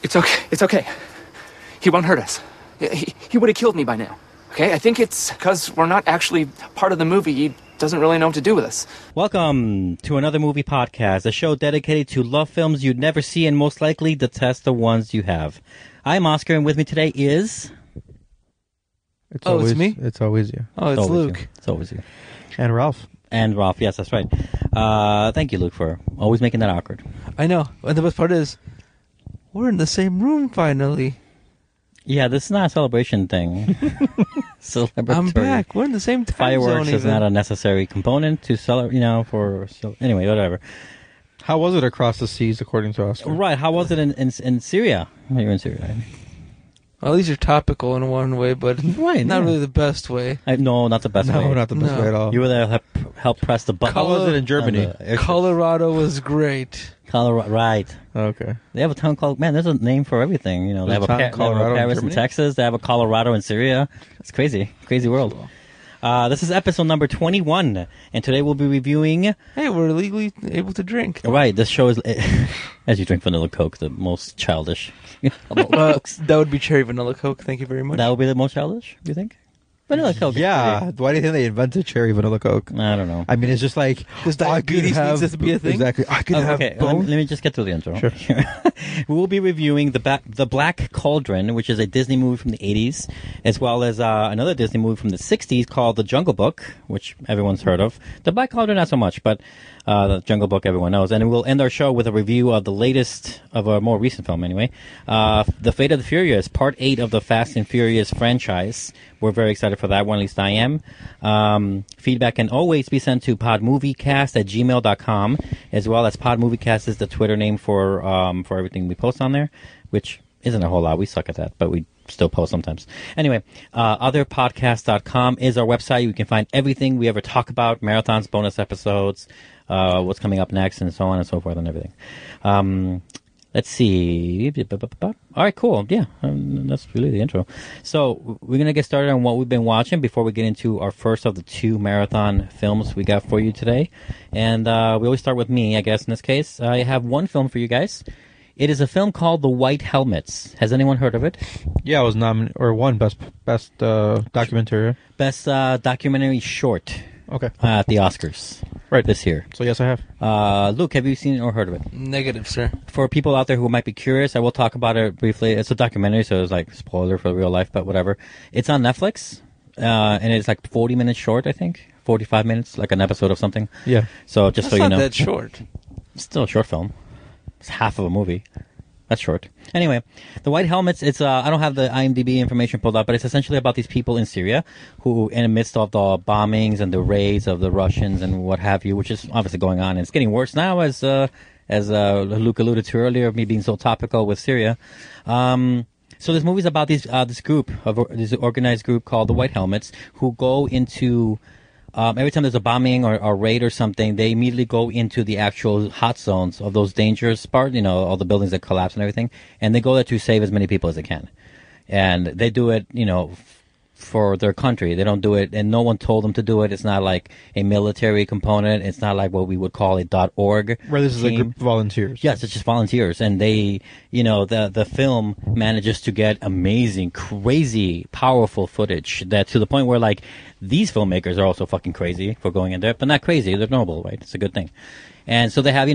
It's okay. It's okay. He won't hurt us. He would have killed me by now. Okay? I think it's because we're not actually part of the movie. He doesn't really know what to do with us. Welcome to another movie podcast, a show dedicated to love films you'd never see and most likely detest the ones you have. I'm Oscar, and with me today is... It's me? It's always you. Oh, it's Luke. You. It's always you. And Ralph. And Ralph, yes, that's right. Thank you, Luke, for always making that awkward. I know. And the best part is, we're in the same room finally. Yeah, this is not a celebration thing. Celebratory. I'm back. We're in the same time Fireworks zone is not a necessary component to celebrate, anyway, whatever. How was it across the seas, according to Oscar? Right, how was it in Syria? You're in Syria, right? Well, at least you're topical in one way, but right, not really the best way. No, not the best way. No, not the best way at all. You were there to help press the button. How was it in Germany? Colorado was great. Colorado, right. Okay. They have a town called, there's a name for everything. You know, they have a Paris in Texas. They have a Colorado in Syria. It's crazy. Crazy world. This is episode number 21, and today we'll be reviewing... Hey, we're legally able to drink. Right, this show is... as you drink vanilla Coke, the most childish. That would be cherry vanilla Coke, thank you very much. That would be the most childish, do you think? Vanilla Coke. Yeah. Why do you think they invented cherry vanilla Coke? I don't know. I mean, it's just like... Because diabetes needs this to be a thing? Exactly. I could have let both. me just get to the intro. Sure. We will be reviewing The Black Cauldron, which is a Disney movie from the 80s, as well as another Disney movie from the 60s called The Jungle Book, which everyone's heard of. The Black Cauldron, not so much, but The Jungle Book everyone knows. And we'll end our show with a review of the latest, of a more recent film anyway, The Fate of the Furious, Part 8 of the Fast and Furious franchise. We're very excited for that one, at least I am. Feedback can always be sent to podmoviecast@gmail.com, as well as podmoviecast is the Twitter name for everything we post on there, which isn't a whole lot. We suck at that, but we still post sometimes. Anyway, otherpodcast.com is our website. You can find everything we ever talk about, marathons, bonus episodes, what's coming up next, and so on and so forth and everything. Let's see. All right, cool. Yeah, that's really the intro. So we're going to get started on what we've been watching before we get into our first of the two marathon films we got for you today. And we always start with me, I guess, in this case. I have one film for you guys. It is a film called The White Helmets. Has anyone heard of it? Yeah, it was won best documentary. Best documentary short. Okay. At the Oscars. Right. This year. So yes, I have. Luke, have you seen or heard of it? Negative, sir. For people out there who might be curious, I will talk about it briefly. It's a documentary, so it's like spoiler for real life, but whatever. It's on Netflix, and it's like 40 minutes short, I think. 45 minutes, like an episode of something. Yeah. So just That's so you know. not that short. It's still a short film. It's half of a movie. That's short. Anyway, The White Helmets, it's I don't have the IMDb information pulled up, but it's essentially about these people in Syria who, in the midst of the bombings and the raids of the Russians and what have you, which is obviously going on, and it's getting worse now as Luke alluded to earlier, me being so topical with Syria. So this movie's about this organized group called the White Helmets who go into... every time there's a bombing or a raid or something, they immediately go into the actual hot zones of those dangerous parts, all the buildings that collapse and everything, and they go there to save as many people as they can. And they do it, for their country. They don't do it, and no one told them to do it. It's not like a military component. It's not like what we would call a .org. Right, this is a group of volunteers. Yes, it's just volunteers, and they, the film manages to get amazing, crazy, powerful footage that to the point where like these filmmakers are also fucking crazy for going in there, but not crazy. They're noble, right? It's a good thing. And so they have,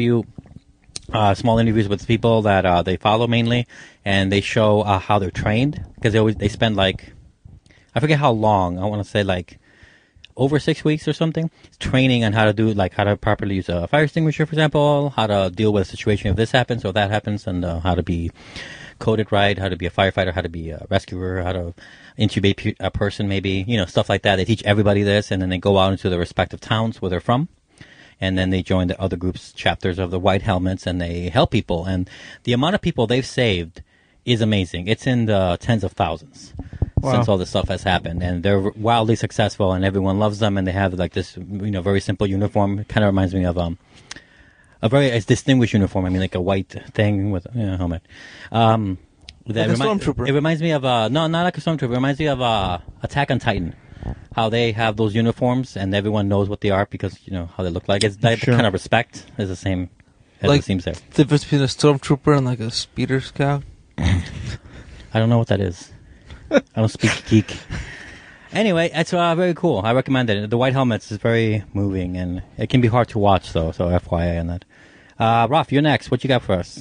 small interviews with people that they follow mainly, and they show how they're trained because they spend like. I forget how long. I want to say like over 6 weeks or something. Training on how to do how to properly use a fire extinguisher, for example, how to deal with a situation if this happens or that happens, and how to be coded right, how to be a firefighter, how to be a rescuer, how to intubate a person, maybe stuff like that. They teach everybody this, and then they go out into their respective towns where they're from, and then they join the other groups, chapters of the White Helmets, and they help people. And the amount of people they've saved is amazing. It's in the tens of thousands. Wow. Since all this stuff has happened, and they're wildly successful, and everyone loves them, and they have like this, very simple uniform. It kind of reminds me of a very distinguished uniform. I mean, like a white thing with a helmet. Like a stormtrooper. It reminds me of not like a stormtrooper. It reminds me of Attack on Titan. How they have those uniforms, and everyone knows what they are because how they look like. It's that kind of respect is the same as Like- it seems there. The difference between a stormtrooper and like a speeder scout. I don't know what that is. I don't speak geek. Anyway, it's very cool. I recommend it. The white helmets is very moving, and it can be hard to watch, though, so FYI on that. Ralph, you're next. What you got for us?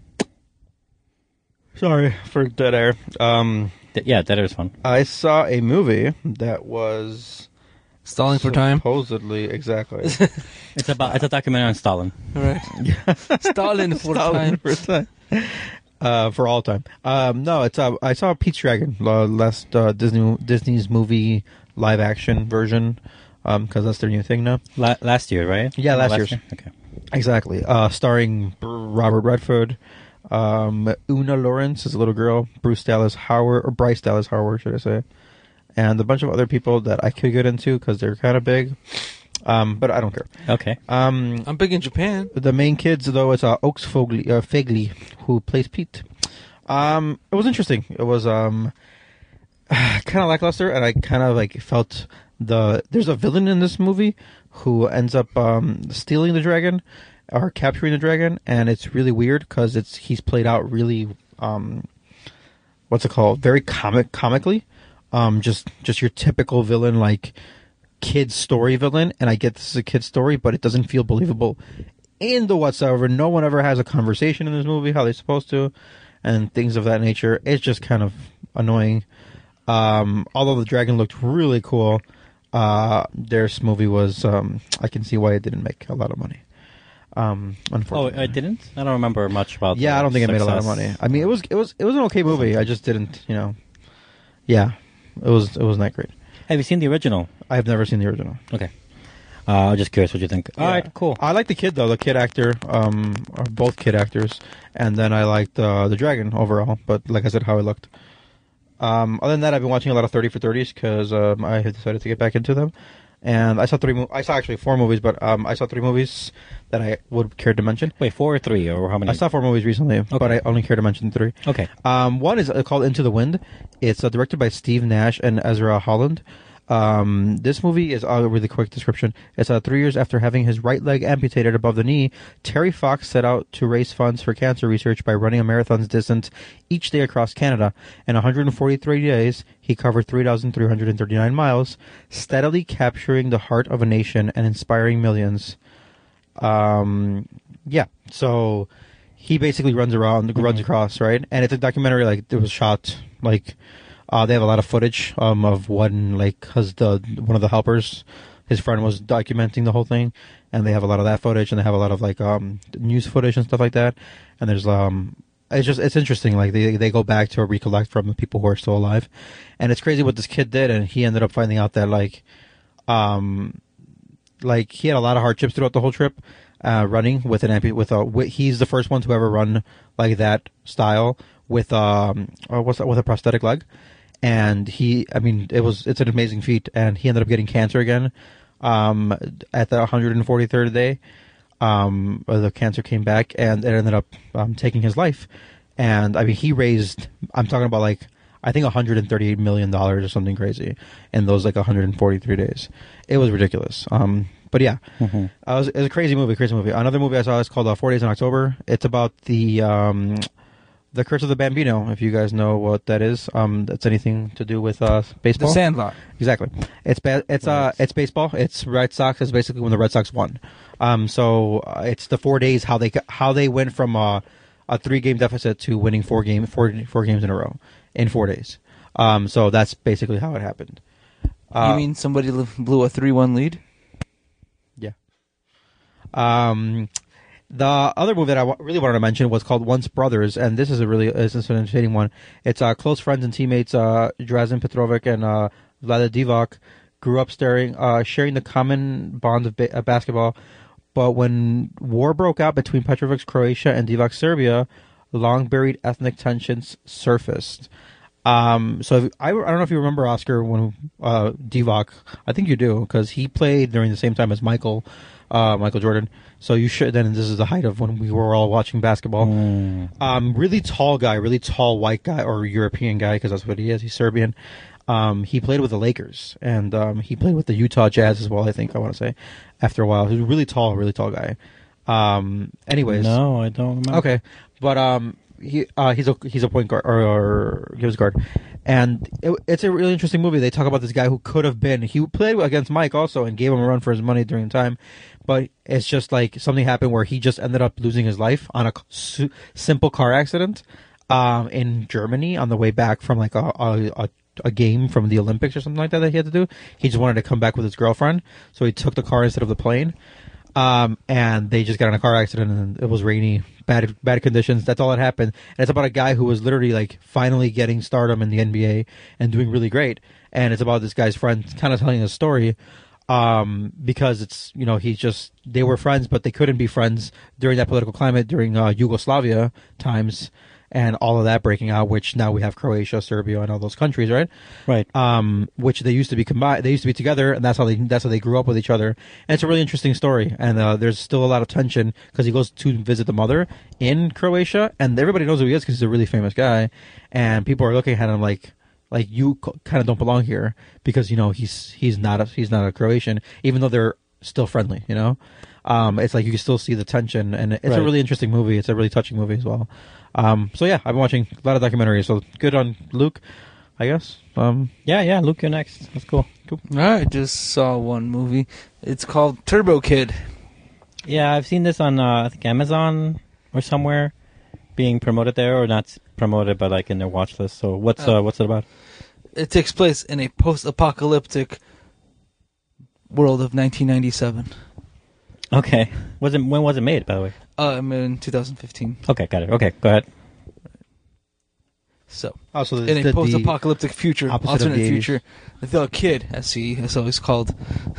Sorry for dead air. Yeah, that is fun. I saw a movie that was Stalling for time. supposedly exactly It's a documentary on Stalin. All right. Stalin for Stalin time. for time. For all time. No, it's I saw Pete's Dragon, last Disney's movie live action version, because that's their new thing now. Last year, right? Yeah, last year's. year. Okay. Exactly. Starring Robert Redford, Una Lawrence is a little girl, Bryce Dallas Howard, should I say, and a bunch of other people that I could get into because they're kind of big, but I don't care. Okay. I'm big in Japan. The main kids, though, it's Oaks Fagley, who plays Pete. It was interesting. It was kind of lackluster, and I kind of like felt there's a villain in this movie who ends up stealing the dragon or capturing the dragon, and it's really weird because he's played out really what's it called? Very comically. Just your typical villain, like kid's story villain, and I get this is a kid's story, but it doesn't feel believable in the whatsoever. No one ever has a conversation in this movie how they're supposed to, and things of that nature. It's just kind of annoying. Although the dragon looked really cool, their movie was I can see why it didn't make a lot of money. Unfortunately. Oh, it didn't? I don't remember much about. Yeah, the I don't think it made a lot of success. money. I mean, it was an okay movie. I just didn't, Yeah, it was not great. Have you seen the original? I have never seen the original. Okay. I'm just curious what you think. All Yeah. right, cool. I like the kid though, the kid actor, or both kid actors, and then I liked the dragon overall. But like I said, how it looked. Other than that, I've been watching a lot of 30 for 30s because I have decided to get back into them. And I saw I saw actually 4 movies, but I saw 3 movies that I would care to mention. Wait, 4 or 3, or how many? I saw 4 movies recently, but I only care to mention 3. Okay. One is called Into the Wind. It's directed by Steve Nash and Ezra Holland. This movie is a really quick description. It's 3 years after having his right leg amputated above the knee, Terry Fox set out to raise funds for cancer research by running a marathon's distance each day across Canada. In 143 days, he covered 3,339 miles, steadily capturing the heart of a nation and inspiring millions. Yeah, so he basically runs across, right? And it's a documentary, like, it was shot, like, they have a lot of footage of one, like, because one of the helpers, his friend was documenting the whole thing, and they have a lot of that footage, and they have a lot of, like, news footage and stuff like that. And there's it's interesting. Like, they go back to recollect from the people who are still alive, and it's crazy what this kid did. And he ended up finding out that like he had a lot of hardships throughout the whole trip, running with he's the first one to ever run like that style with with a prosthetic leg. And it's an amazing feat, and he ended up getting cancer again at the 143rd day. The cancer came back, and it ended up taking his life. And I mean, he raised, I'm talking about, like, I think $138 million or something crazy in those, like, 143 days. It was ridiculous. But yeah, it was a crazy movie. Another movie I saw is called 4 Days in October. It's about the Curse of the Bambino, if you guys know what that is. That's anything to do with baseball. The Sandlot. Exactly. It's baseball. It's Red Sox. It's basically when the Red Sox won. So it's the 4 days how they went from a 3-game deficit to winning 4 games in a row in 4 days. So that's basically how it happened. You mean somebody blew a 3-1 lead? Yeah. The other movie that I really wanted to mention was called Once Brothers, and this is an entertaining one. It's close friends and teammates Drazen Petrovic and Vlada Divac grew up sharing the common bond of basketball, but when war broke out between Petrovic's Croatia and Divac's Serbia, long-buried ethnic tensions surfaced. So I don't know if you remember, Oscar, when Divac, I think you do, because he played during the same time as Michael Jordan. So you should. Then this is the height of when we were all watching basketball. Really tall guy, really tall white guy or European guy, because that's what he is. He's Serbian. He played with the Lakers, and he played with the Utah Jazz as well. I want to say after a while, he was a really tall guy. Anyways, No, I don't remember. okay, but he's a point guard or gives guard, and it's a really interesting movie. They talk about this guy who could have been. He played against Mike also and gave him a run for his money during the time, but it's just like something happened where he just ended up losing his life on a simple car accident in Germany on the way back from like a game from the Olympics or something like that he had to do. He just wanted to come back with his girlfriend, so he took the car instead of the plane. And they just got in a car accident, and it was rainy, bad conditions. That's all that happened. And it's about a guy who was literally like finally getting stardom in the NBA and doing really great. And it's about this guy's friend kind of telling his story, because it's, you know, they were friends, but they couldn't be friends during that political climate during Yugoslavia times and all of that breaking out, which now we have Croatia, Serbia, and all those countries, right? Right. Which they used to be combined. They used to be together, and that's how they grew up with each other. And it's a really interesting story. And there's still a lot of tension because he goes to visit the mother in Croatia, and everybody knows who he is because he's a really famous guy. And people are looking at him like you kind of don't belong here because, you know, he's not a Croatian, even though they're still friendly. You know, it's like you can still see the tension, and it's a really interesting movie. It's a really touching movie as well. So yeah, I've been watching a lot of documentaries. So good on Luke, I guess. Yeah, Luke, you're next. That's cool. I just saw one movie. It's called Turbo Kid. Yeah, I've seen this on I think Amazon or somewhere being promoted there, or not promoted, but like in their watch list. So what's it about? It takes place in a post-apocalyptic world of 1997. Okay. When was it made, by the way? In 2015. Okay, got it. Okay, go ahead. So, So in a post-apocalyptic future, opposite of alternate the 80s. future, the kid, as always called,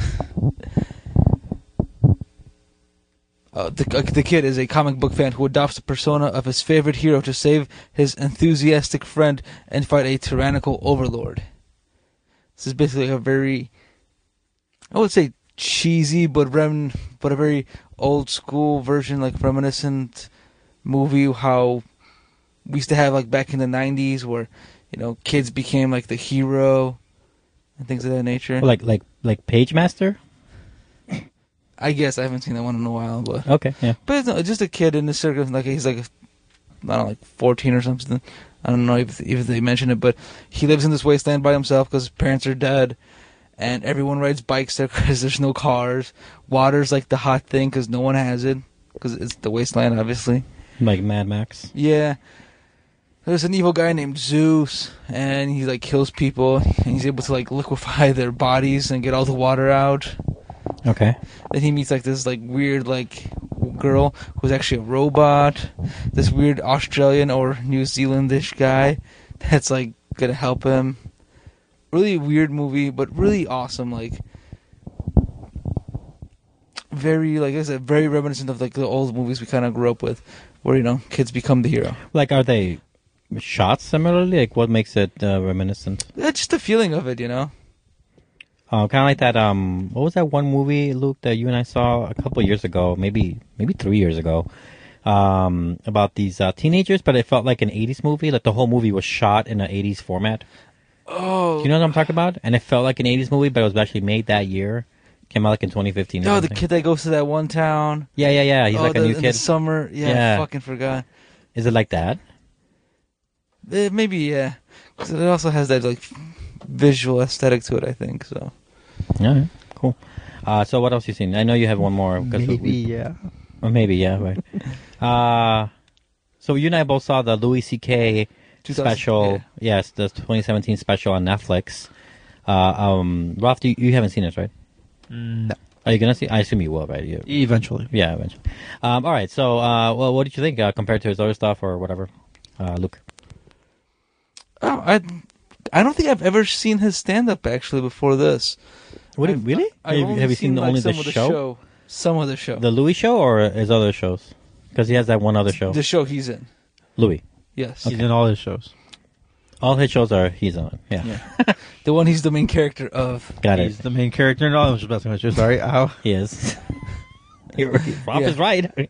the kid is a comic book fan who adopts the persona of his favorite hero to save his enthusiastic friend and fight a tyrannical overlord. This is basically a very, I would say, cheesy but a very old school version, like reminiscent movie how we used to have like back in the 90s where, you know, kids became like the hero and things of that nature. Like Page Master? I guess I haven't seen that one in a while, but Okay, yeah. But it's just a kid in the circle, like he's like, I don't know, like 14 or something. I don't know if they mention it, but he lives in this wasteland by himself because his parents are dead, and everyone rides bikes there because there's no cars. Water's like the hot thing because no one has it because it's the wasteland, obviously. Like Mad Max. Yeah. There's an evil guy named Zeus, and he like kills people, and he's able to like liquefy their bodies and get all the water out. Okay. Then he meets like this like weird like girl who's actually a robot. This weird Australian or New Zealandish guy that's like gonna help him. Really weird movie, but really awesome. Like very, like I said, very reminiscent of like the old movies we kind of grew up with, where, you know, kids become the hero. Like, are they shot similarly? Like, what makes it reminiscent? Yeah, just the feeling of it, you know. Kind of like that. What was that one movie, Luke, that you and I saw a couple years ago, maybe 3 years ago, about these teenagers? But it felt like an '80s movie. Like the whole movie was shot in an '80s format. Oh, Do you know what I'm talking about? And it felt like an '80s movie, but it was actually made that year. Came out like in 2015. no, the kid that goes to that one town. Yeah. He's like a new in the kid. summer. Yeah, Yeah. I fucking forgot. Is it like that? Maybe, yeah. 'Cause it also has that like visual aesthetic to it, I think. So Yeah, cool. So what else you seen? I know you have one more. Maybe, yeah. Or maybe, yeah, right. So you and I both saw the Louis C.K. 2000 special. yeah. Yes, the 2017 special on Netflix. Ralph, you haven't seen it, right? No. Are you gonna see? I assume you will, right? Eventually. Yeah, eventually. All right. So, well, what did you think compared to his other stuff or whatever, Luke? Oh, I don't think I've ever seen his stand-up actually before this. Really? I've Have you seen like, only the some of show? Some of the show. The Louis show or his other shows? Because he has that one other show. The show he's in. Louis. Yes. He's in all his shows. All his shows are he's on. Yeah. Yeah. The one he's the main character of. Got He's it. the main character in all of his. Sorry. Ow. He is. Ralph Yeah. is right.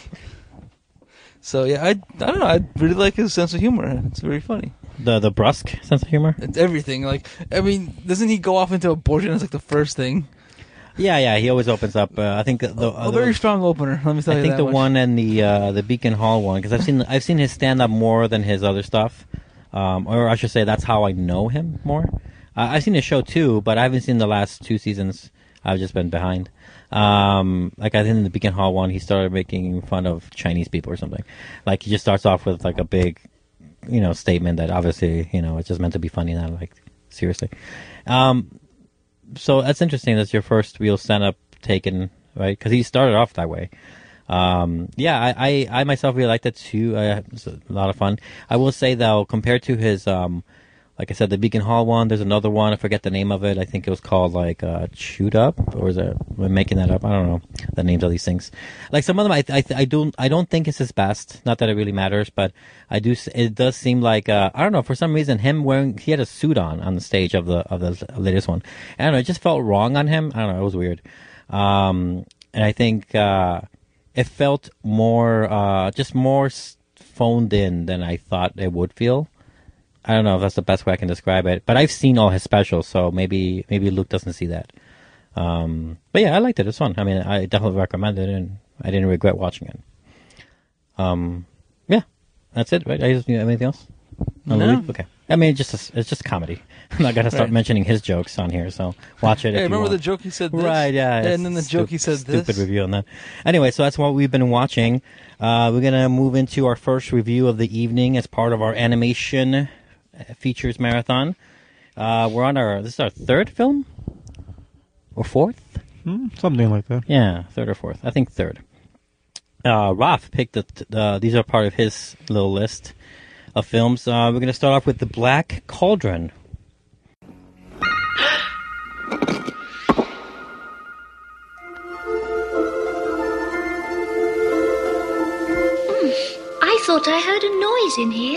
So yeah, I don't know. I really like his sense of humor. It's very funny. The brusque sense of humor. It's everything. Like, I mean, doesn't he go off into abortion as like the first thing? Yeah. He always opens up. I think A very strong opener. Let me tell I you think that the much. one and the Beacon Hall one, because I've seen his stand up more than his other stuff, or I should say that's how I know him more. I've seen his show too, but I haven't seen the last 2 seasons. I've just been behind. Like I think in the Beacon Hall one, he started making fun of Chinese people or something. Like he just starts off with like a big, statement that obviously it's just meant to be funny, not like seriously. So that's interesting. That's your first real stand-up taken, right? Because he started off that way. I myself really liked it too. It's a lot of fun. I will say though, compared to his, like I said, the Beacon Hall one, there's another one. I forget the name of it. I think it was called like Chewed Up, or is it? I'm making that up. I don't know the names of these things. Like some of them, I don't think it's his best. Not that it really matters, but I do. It does seem like I don't know, for some reason he had a suit on the stage of the latest one. I don't know. It just felt wrong on him. I don't know. It was weird. And I think it felt more just more phoned in than I thought it would feel. I don't know if that's the best way I can describe it, but I've seen all his specials, so maybe Luke doesn't see that. But yeah, I liked it. It's fun. I mean, I definitely recommend it, and I didn't regret watching it. Yeah, that's it, right? Anything else? No. Okay. I mean, it's just comedy. I'm not gonna start mentioning his jokes on here, so watch it. Hey, if you remember want. the joke he said this? Right, yeah. And then the joke he said this? Stupid review on that. Anyway, so that's what we've been watching. We're going to move into our first review of the evening as part of our animation features marathon. This is our third film? Or fourth? Something like that. Yeah, third or fourth. I think third. Raph picked these are part of his little list of films. We're going to start off with The Black Cauldron. I thought I heard a noise in here.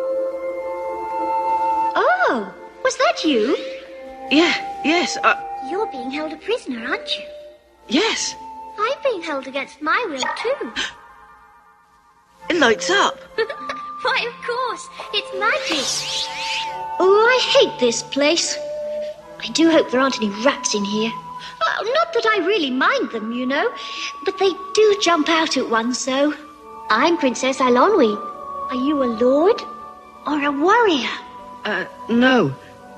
Oh, was that you? Yes, You're being held a prisoner, aren't you? yes. I'm being held against my will, too. It lights up. Why, of course. It's magic. Oh, I hate this place. I do hope there aren't any rats in here. Not that I really mind them, but they do jump out at one so. I'm Princess Alonwi. Are you a lord or a warrior? No.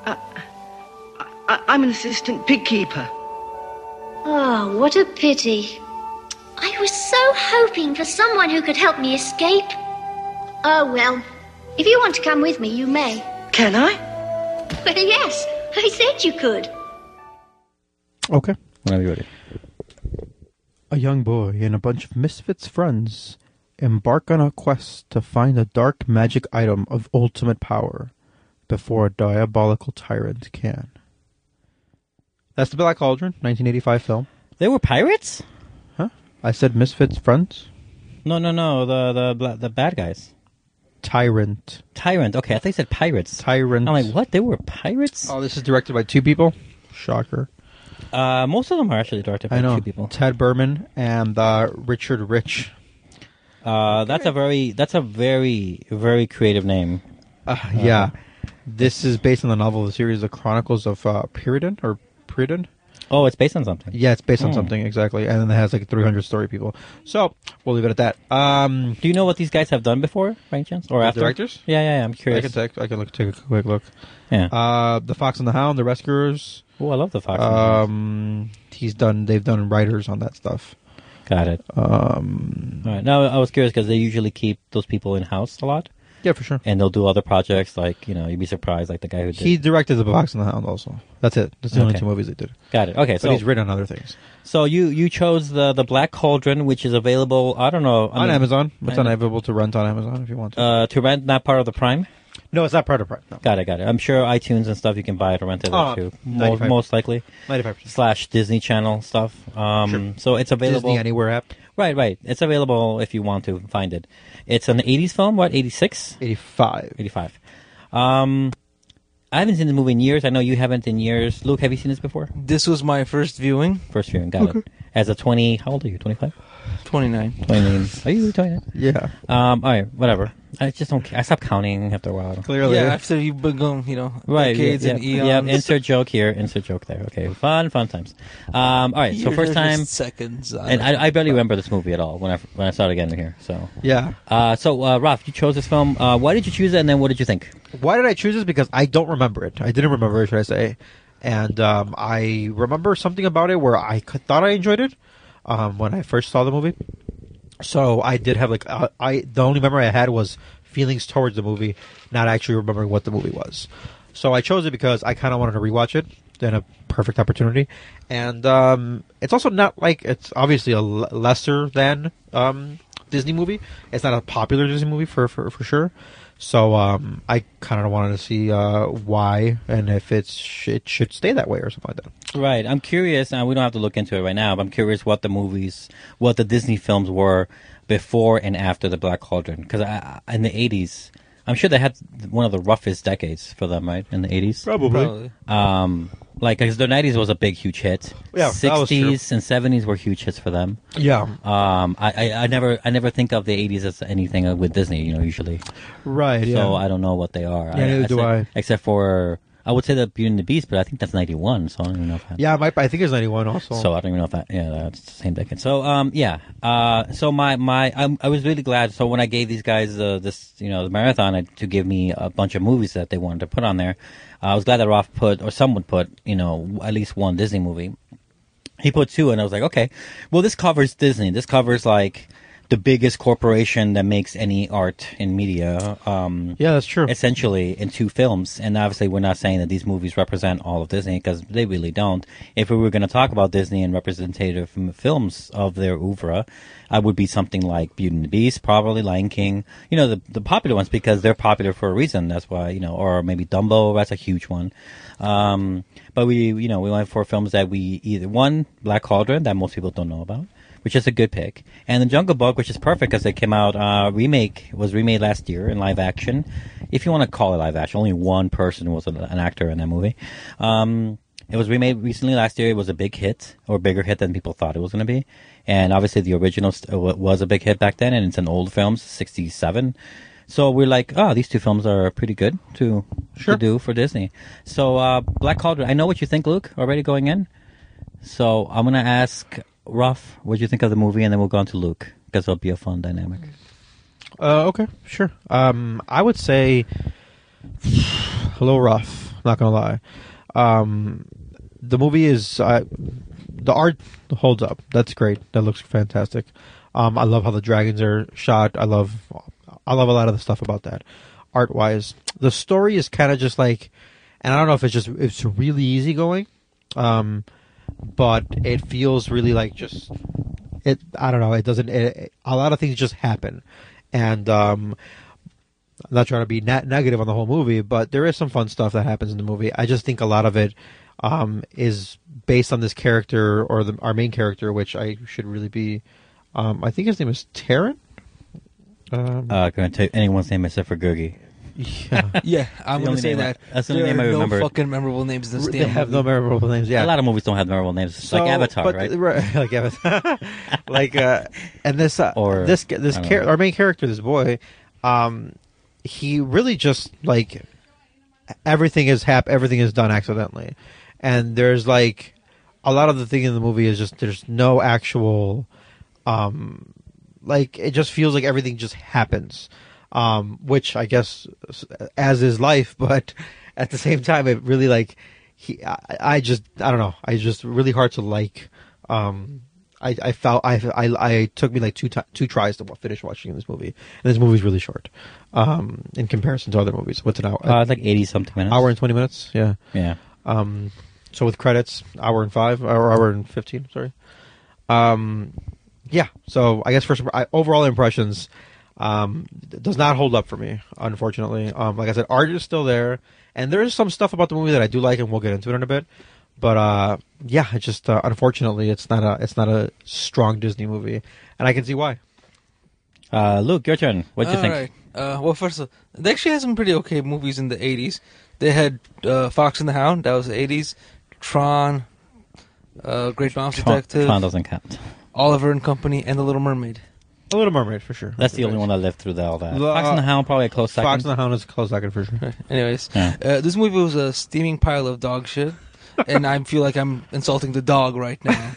I'm an assistant pig keeper. Oh, what a pity. I was so hoping for someone who could help me escape. Oh, well, if you want to come with me, you may. Can I? Well, yes, I said you could. Okay. Whenever you're ready. A young boy and a bunch of misfits friends embark on a quest to find a dark magic item of ultimate power before a diabolical tyrant can. That's The Black Cauldron, 1985 film. They were pirates? Huh? I said misfits friends? No. The bad guys. Tyrant. Tyrant. Okay, I think they said pirates. Tyrant. I'm like, what? They were pirates? Oh, this is directed by 2 people? Shocker. Most of them are actually directed by I know. 2 people. Ted Berman and Richard Rich. That's a very, very creative name. Yeah. This is based on the novel, the series, The Chronicles of Puritan, or Puritan? Oh, it's based on something. Yeah, it's based on something, exactly. And then it has like 300 story people. So, we'll leave it at that. Do you know what these guys have done before, by any chance? Or The after? directors? Yeah, I'm curious. I can take a quick look. Yeah. The Fox and the Hound, The Rescuers. Oh, I love the Fox. They've done writers on that stuff. Got it. All right. Now, I was curious because they usually keep those people in-house a lot. Yeah, for sure. And they'll do other projects, like, you'd be surprised, like the guy who did. He directed The Fox and the Hound also. That's it. That's the only 2 movies they did. Got it. Okay, But he's written on other things. So you chose the Black Cauldron, which is available, I don't know. On Amazon. It's available to rent on Amazon if you want to rent, not part of the Prime? No, it's not part of Prime. No. Got it. I'm sure iTunes and stuff you can buy it or rent it there too. 95. Most likely. 95%. / Disney Channel stuff. Sure. So it's available. Disney Anywhere app. Right. It's available if you want to find it. It's an 80s film, what, 86? 85. 85. I haven't seen the movie in years. I know you haven't in years. Luke, have you seen this before? This was my first viewing. First viewing, got it. As a 20, how old are you, 25? 29. 29. Are you 29? Yeah. All right, whatever. I just don't care. I stopped counting after a while. Clearly. Yeah, after you've been going, Right, decades yeah, and yeah, eons. insert joke here, insert joke there. Okay, fun times. All right, so Years first are time, just seconds. and I barely remember this movie at all when I started getting here. So, Yeah. Ralph, you chose this film. Why did you choose it, and then what did you think? Why did I choose this? Because I don't remember it. I didn't remember it, should I say. And I remember something about it where I thought I enjoyed it when I first saw the movie. So I did have the only memory I had was feelings towards the movie, not actually remembering what the movie was. So I chose it because I kind of wanted to rewatch it. Then a perfect opportunity. And it's also not like, it's obviously a lesser than Disney movie. It's not a popular Disney movie for sure. So I kind of wanted to see why and if it should stay that way or something like that. Right. I'm curious, and we don't have to look into it right now, but I'm curious what the Disney films were before and after the Black Cauldron. Because in the 80s, I'm sure they had one of the roughest decades for them, right? In the 80s? Probably. Because the 90s was a big, huge hit. Yeah, that was true. 60s and 70s were huge hits for them. Yeah. I never think of the 80s as anything with Disney, usually. Right, yeah. So I don't know what they are. Yeah, neither do I. Except for, I would say the Beauty and the Beast, but I think that's 91, so I don't even know if that... Yeah, I think it's 91 also. So I don't even know if that... Yeah, that's the same decade. So, so I was really glad. So when I gave these guys the marathon to give me a bunch of movies that they wanted to put on there, I was glad that Ralph someone put, at least one Disney movie. He put two, and I was like, okay, well, this covers Disney. This covers, the biggest corporation that makes any art in media. Yeah, that's true. Essentially, in two films. And obviously, we're not saying that these movies represent all of Disney, because they really don't. If we were going to talk about Disney and representative films of their oeuvre, I would be something like Beauty and the Beast, probably Lion King. The popular ones, because they're popular for a reason. That's why, or maybe Dumbo, that's a huge one. But we went for films that one, Black Cauldron, that most people don't know about, which is a good pick. And The Jungle Book, which is perfect because it came out, was remade last year in live action. If you want to call it live action, only one person was an actor in that movie. It was remade recently last year. It was a big hit, or bigger hit than people thought it was going to be. And obviously the original was a big hit back then, and it's an old film, 67. So we're like, these two films are pretty good to do for Disney. So Black Cauldron, I know what you think, Luke, already going in. So I'm going to ask Ruff, what do you think of the movie, and then we'll go on to Luke, because it'll be a fun dynamic. Okay, sure. I would say a little rough, not gonna lie. The movie is the art holds up. That's great. That looks fantastic. I love how the dragons are shot. I love a lot of the stuff about that, art wise. The story is kind of just and I don't know if it's really easygoing. But it feels really I don't know. It doesn't. A lot of things just happen, and I'm not trying to be negative on the whole movie, but there is some fun stuff that happens in the movie. I just think a lot of it is based on this character or our main character, which I should really be. I think his name is Taran. Can I tell you anyone's name except for Googie? Yeah, Yeah, I'm going to say that. That's the only name I remember. No fucking memorable names in this they damn have movie. no memorable names. Yeah, A lot of movies don't have memorable names, like Avatar, right? Like Avatar, and this Or, this I don't know. our main character, this boy, he really just everything is done accidentally, and there's a lot of the thing in the movie is just there's no actual, it just feels like everything just happens. Which I guess as is life, but at the same time, it really I don't know. I just really hard to I felt I took me two tries to finish watching this movie, and this movie's really short, in comparison to other movies. What's an hour? It's like 80-something minutes. Hour and 20 minutes. Yeah. Yeah. So with credits, hour and 15. Sorry. Yeah. So I guess overall impressions. Does not hold up for me, unfortunately. Like I said, art is still there, and there is some stuff about the movie that I do like, and we'll get into it in a bit. But yeah, it just unfortunately, it's not a strong Disney movie, and I can see why. Luke, your turn. What'd you think? All right. Well, first of all, they actually had some pretty okay movies in the 80s. They had Fox and the Hound, that was the 80s. Tron, Great Mouse Detective. Tron doesn't count. Oliver and Company, and The Little Mermaid. A Little Mermaid for sure. That's the only one that lived through all that. The- Fox and the Hound probably a close second. Fox and the Hound is a close second for sure. Anyways, Yeah. this movie was a steaming pile of dog shit, and I feel like I'm insulting the dog right now.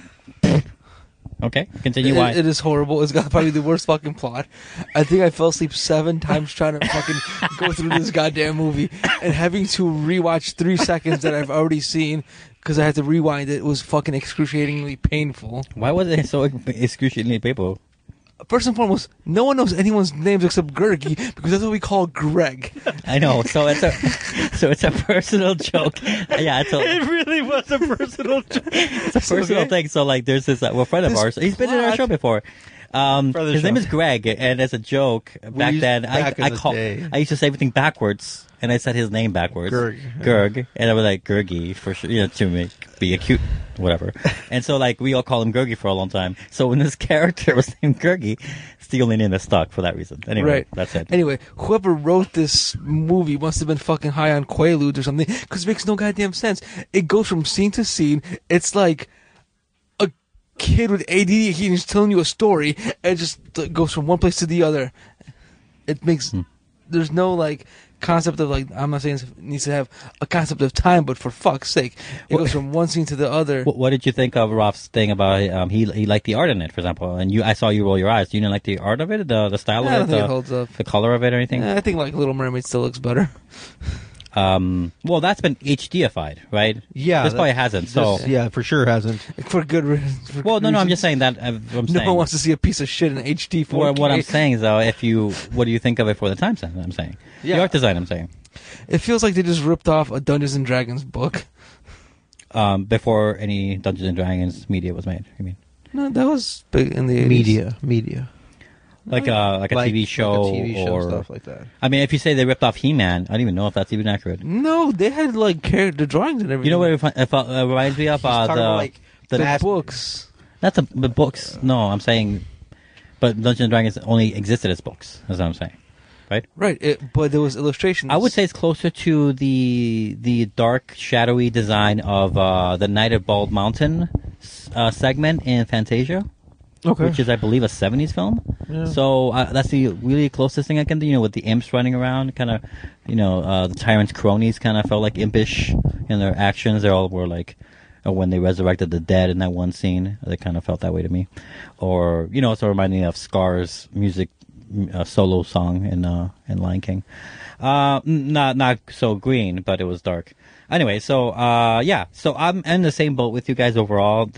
Okay, continue. Why? It is horrible. It's got probably the worst fucking plot. I think I fell asleep 7 times trying to fucking go through this goddamn movie, and having to rewatch 3 seconds that I've already seen because I had to rewind it was fucking excruciatingly painful. Why was it so excruciatingly painful? First and foremost, no one knows anyone's names except Gurgi because that's what we call Greg. I know. So it's a personal joke. Yeah, It really was a personal joke. it's a personal thing. So like, there's this friend of This ours. He's been in our plot- show before. Friend of the His name show. is Greg, and as a joke back then, back in the day. I used to say everything backwards, and I said his name backwards, Gurg, and I was like Gurgi for sure, to be a cute whatever. And so like we all call him Gurgi for a long time. So when this character was named Gurgi, it's the only name that stuck for that reason. Anyway, Right. that's it. Anyway, whoever wrote this movie must have been fucking high on Quaaludes or something, because it makes no goddamn sense. It goes from scene to scene. It's like a kid with ADD, he's telling you a story, and it just goes from one place to the other. It makes... There's no, like, concept of, like, I'm not saying it needs to have a concept of time, but for fuck's sake, it goes from one scene to the other. What did you think of Ralph's thing about he liked the art in it, for example? And I saw you roll your eyes. You didn't like the art of it, the style I of don't it, think it holds up. the color of it, or anything? I think, like, Little Mermaid still looks better. Well, that's been HDified, right? Yeah, this probably hasn't. So, yeah, for sure hasn't. For good reasons. for well, good no, I'm reasons. just saying that. I'm No saying, one wants to see a piece of shit in HD 4K. what I'm saying is, though, what do you think of it for the time sense? I'm saying, Yeah. the art design. I'm saying, It feels like they just ripped off a Dungeons and Dragons book. before any Dungeons and Dragons media was made. I mean, No, that was big in the 80s. Media. like a TV show, like a TV show or stuff like that. I mean, if you say they ripped off He-Man, I don't even know if that's even accurate. No, they had like character drawings and everything. You know what it reminds me of? talking about, like, the the books. That's the books. No, I'm saying, but Dungeons and Dragons only existed as books. That's what I'm saying, right? Right, but there was illustrations. I would say it's closer to the dark, shadowy design of the Night of Bald Mountain segment in Fantasia, which is, I believe, a '70s film. Yeah. So that's the really closest thing I can do. With the imps running around, kind of, the tyrant's cronies kind of felt like impish in their actions. They all were like. When they resurrected the dead in that one scene, they kind of felt that way to me. Or, it's reminding me of Scar's music solo song in Lion King. Not so green, but it was dark. Anyway, so so I'm in the same boat with you guys overall.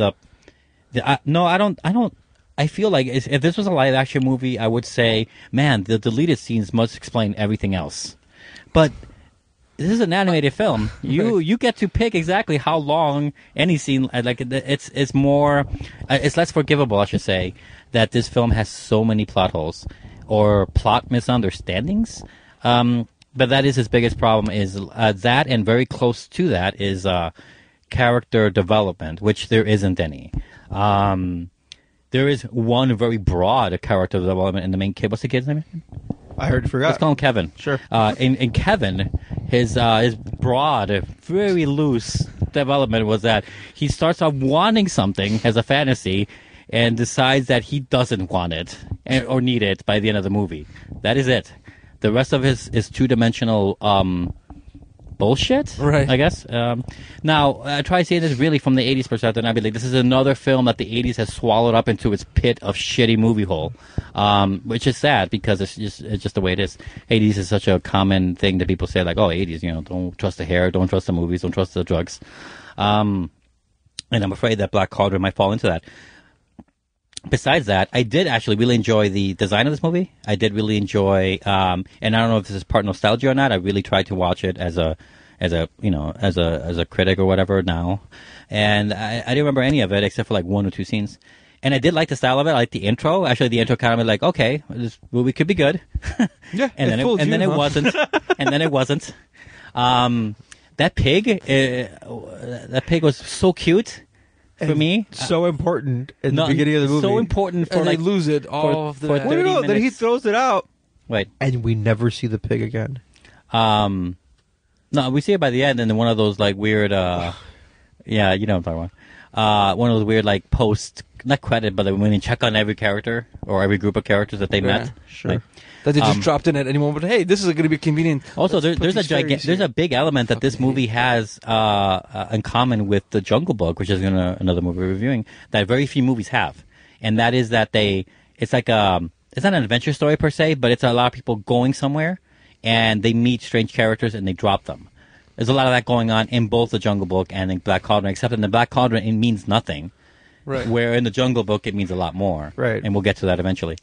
I feel like if this was a live action movie, I would say, man, the deleted scenes must explain everything else. But this is an animated film. You get to pick exactly how long any scene. Like it's more, it's less forgivable, I should say, that this film has so many plot holes or plot misunderstandings. But that is his biggest problem. Is that, and very close to that is character development, which there isn't any. There is one very broad character development in the main kid. What's the kid's name? I heard you forgot. Let's call him Kevin. Sure. In Kevin, his broad, very loose development was that he starts off wanting something as a fantasy and decides that he doesn't want it or need it by the end of the movie. That is it. The rest of his is two-dimensional bullshit, Right. I guess. Now, I try saying this really from the 80s perspective, and I'd be like, this is another film that the 80s has swallowed up into its pit of shitty movie hole, which is sad because it's just the way it is. 80s is such a common thing that people say, like, oh, 80s, don't trust the hair, don't trust the movies, don't trust the drugs. And I'm afraid that Black Cauldron might fall into that. Besides that, I did actually really enjoy the design of this movie. I did really enjoy, and I don't know if this is part nostalgia or not. I really tried to watch it as a critic or whatever now, and I didn't remember any of it except for like 1 or 2 scenes. And I did like the style of it. I liked the intro. Actually, the intro kind of like, okay, this movie could be good. Yeah, and then it wasn't. And then it wasn't. That pig was so cute. For me, so important in the beginning of the movie. So important for and like they lose it all of for the. 30 then he minutes. throws it out, Wait, and we never see the pig again. no, we see it by the end, and then one of those like weird, yeah, you know what I'm talking one of those weird like post not credit, but when you check on every character or every group of characters that they met. Sure. Right? That they just dropped in at any moment. But hey, this is going to be convenient. Also, Let's put there's these fairies there's here. a big element that this movie has in common with The Jungle Book, which is another movie we're reviewing, that very few movies have, and that is that it's like it's not an adventure story per se, but it's a lot of people going somewhere, and they meet strange characters and they drop them. There's a lot of that going on in both The Jungle Book and in Black Cauldron, except in the Black Cauldron it means nothing. Right. Where in the Jungle Book it means a lot more, Right. And we'll get to that eventually.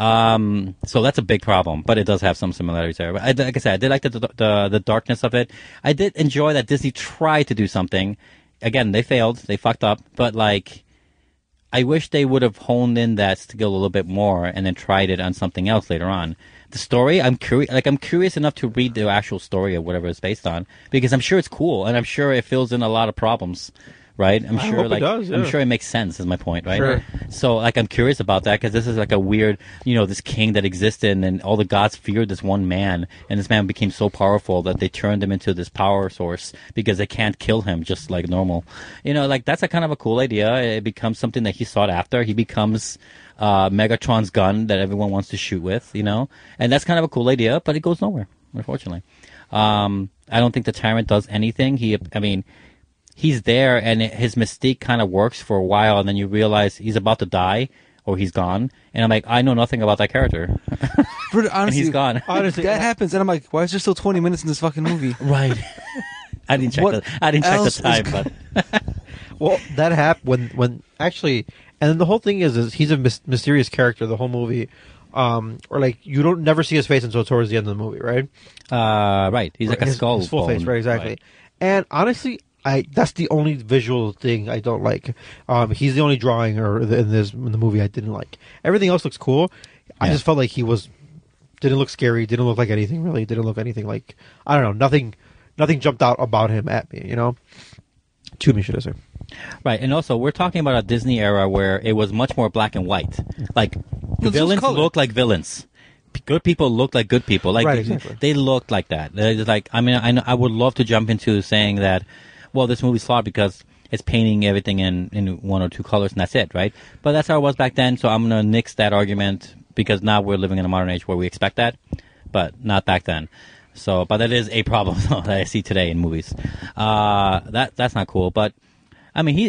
So that's a big problem, but it does have some similarities there. But like I said, I did like the darkness of it. I did enjoy that Disney tried to do something. Again, they failed, they fucked up, but like, I wish they would have honed in that skill a little bit more and then tried it on something else later on. The story, I'm curious enough to read the actual story of whatever it's based on because I'm sure it's cool and I'm sure it fills in a lot of problems. Right, I'm sure. hope it Like, does, yeah. I'm sure it makes sense. Is my point, right? Sure. So, like, I'm curious about that because this is like a weird, this king that existed, and all the gods feared this one man, and this man became so powerful that they turned him into this power source because they can't kill him just like normal. Like that's a kind of a cool idea. It becomes something that he sought after. He becomes Megatron's gun that everyone wants to shoot with, and that's kind of a cool idea, but it goes nowhere, unfortunately. I don't think the Tyrant does anything. He's there, and his mystique kind of works for a while, and then you realize he's about to die, or he's gone. And I'm like, I know nothing about that character. Honestly, And he's gone. Honestly, that happens, and I'm like, why is there still 20 minutes in this fucking movie? Right. I didn't check What the time, else is but well, that happened when actually, and then the whole thing is he's a mysterious character the whole movie, or like you don't never see his face until towards the end of the movie, right? right. He's like a his, skull. his full face, bone. right? Exactly. And honestly, that's the only visual thing I don't like. He's the only drawing in the movie I didn't like. Everything else looks cool. I Yeah. just felt like he didn't look scary. Didn't look like anything really. Didn't look anything like I don't know. Nothing jumped out about him at me. To me, should I say? Right, and also we're talking about a Disney era where it was much more black and white. Like was villains color. look like villains. Good people look like good people. Like Right, exactly. they looked like that. It's like I would love to jump into saying that. Well, this movie's flawed because it's painting everything in one or two colors and that's it, right? But that's how it was back then. So I'm gonna nix that argument because now we're living in a modern age where we expect that, but not back then. So, but that is a problem that I see today in movies. That's not cool. But I mean,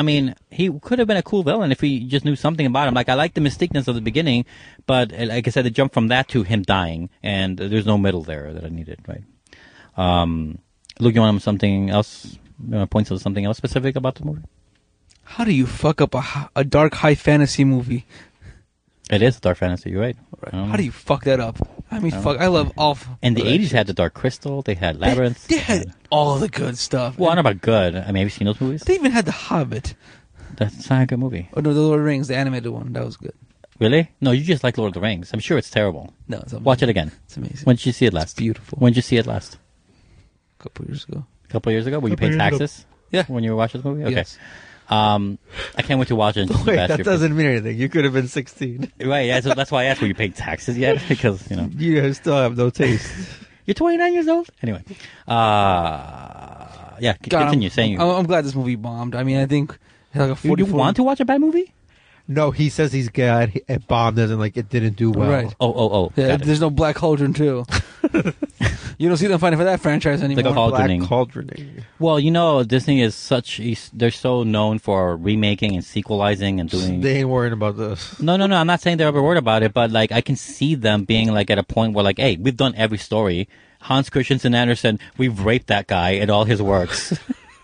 he could have been a cool villain if we just knew something about him. Like I like the mystiqueness of the beginning, but like I said, it jumped from that to him dying, and there's no middle there that I needed. Right? Luke, you want something else? Points to something else specific about the movie? How do you fuck up a dark high fantasy movie? It is dark fantasy. You're right. How do you fuck that up? I mean, fuck. I love all. And the 80s had the Dark Crystal. They had Labyrinth. They had all the good stuff. Well, I don't know about good. I mean, have you seen those movies? They even had The Hobbit. That's not a good movie. Oh no, The Lord of the Rings, the animated one. That was good. Really? No, you just like Lord of the Rings. I'm sure it's terrible. No, it's amazing. Watch it again. It's amazing. When did you see it last? It's beautiful. When did you see it last? A couple years ago. A couple of years ago? Were you Couple paying years ago. taxes? Yeah. When you were watching the movie? Okay. Yes. I can't wait to watch it. And just Wait, bash that your doesn't mean anything. You could have been 16. Right, yeah, so that's why I asked, were you paying taxes yet? Because, You still have no taste. you're 29 years old? Anyway. Yeah, continue saying I'm glad this movie bombed. I mean, I think it had like a you 44. want to watch a bad movie? No, he says he's glad it bombed as in like it didn't do well. Right. Oh. Yeah, got it. there's no Black Cauldron too. You don't see them fighting for that franchise anymore. Like a Cauldroning. Black Cauldroning. Well, Disney is they're so known for remaking and sequelizing and doing. They ain't worrying about this. No. I'm not saying they're ever worried about it, but like I can see them being like at a point where like, hey, we've done every story. Hans Christian Andersen, we've raped that guy in all his works.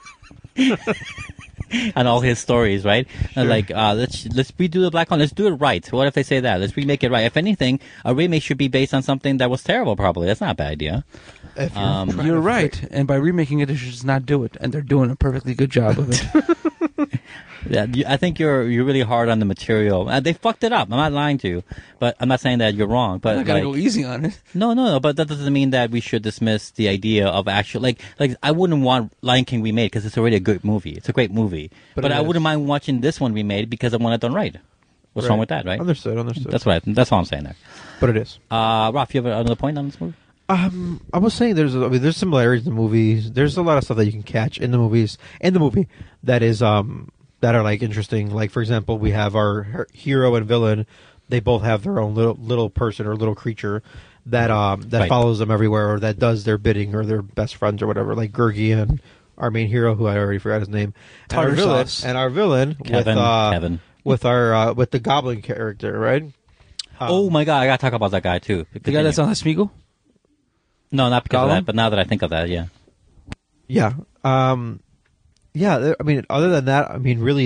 And all his stories, right? Sure. Like, let's redo the Black Cauldron. Let's do it right. What if they say that? Let's remake it right. If anything, a remake should be based on something that was terrible. Probably that's not a bad idea. If You're right, and by remaking it, they should just not do it, and they're doing a perfectly good job of it. Yeah, I think you're really hard on the material. They fucked it up. I'm not lying to you, but I'm not saying that you're wrong. But I gotta go easy on it. No. But that doesn't mean that we should dismiss the idea of actual like I wouldn't want Lion King remade because it's already a good movie. It's a great movie, but I wouldn't mind watching this one remade because I want it done right. What's wrong with that, right? Understood. That's all I'm saying there. But it is. Ralph, you have another point on this movie? I was saying there's similarities in the movies. There's a lot of stuff that you can catch in the movie that is that are like interesting. Like for example, we have our hero and villain. They both have their own little person or little creature that Right. follows them everywhere, or that does their bidding, or their best friends or whatever. Like Gurgi and our main hero, who I already forgot his name, Tartar sauce. and our villain Kevin. Kevin. with our with the goblin character, right? Oh my god, I gotta talk about that guy too. The guy that's on the Smeagol? No, not because of Gollum? that, but now that I think of that, yeah. Yeah. Yeah, I mean, other than that, I mean, really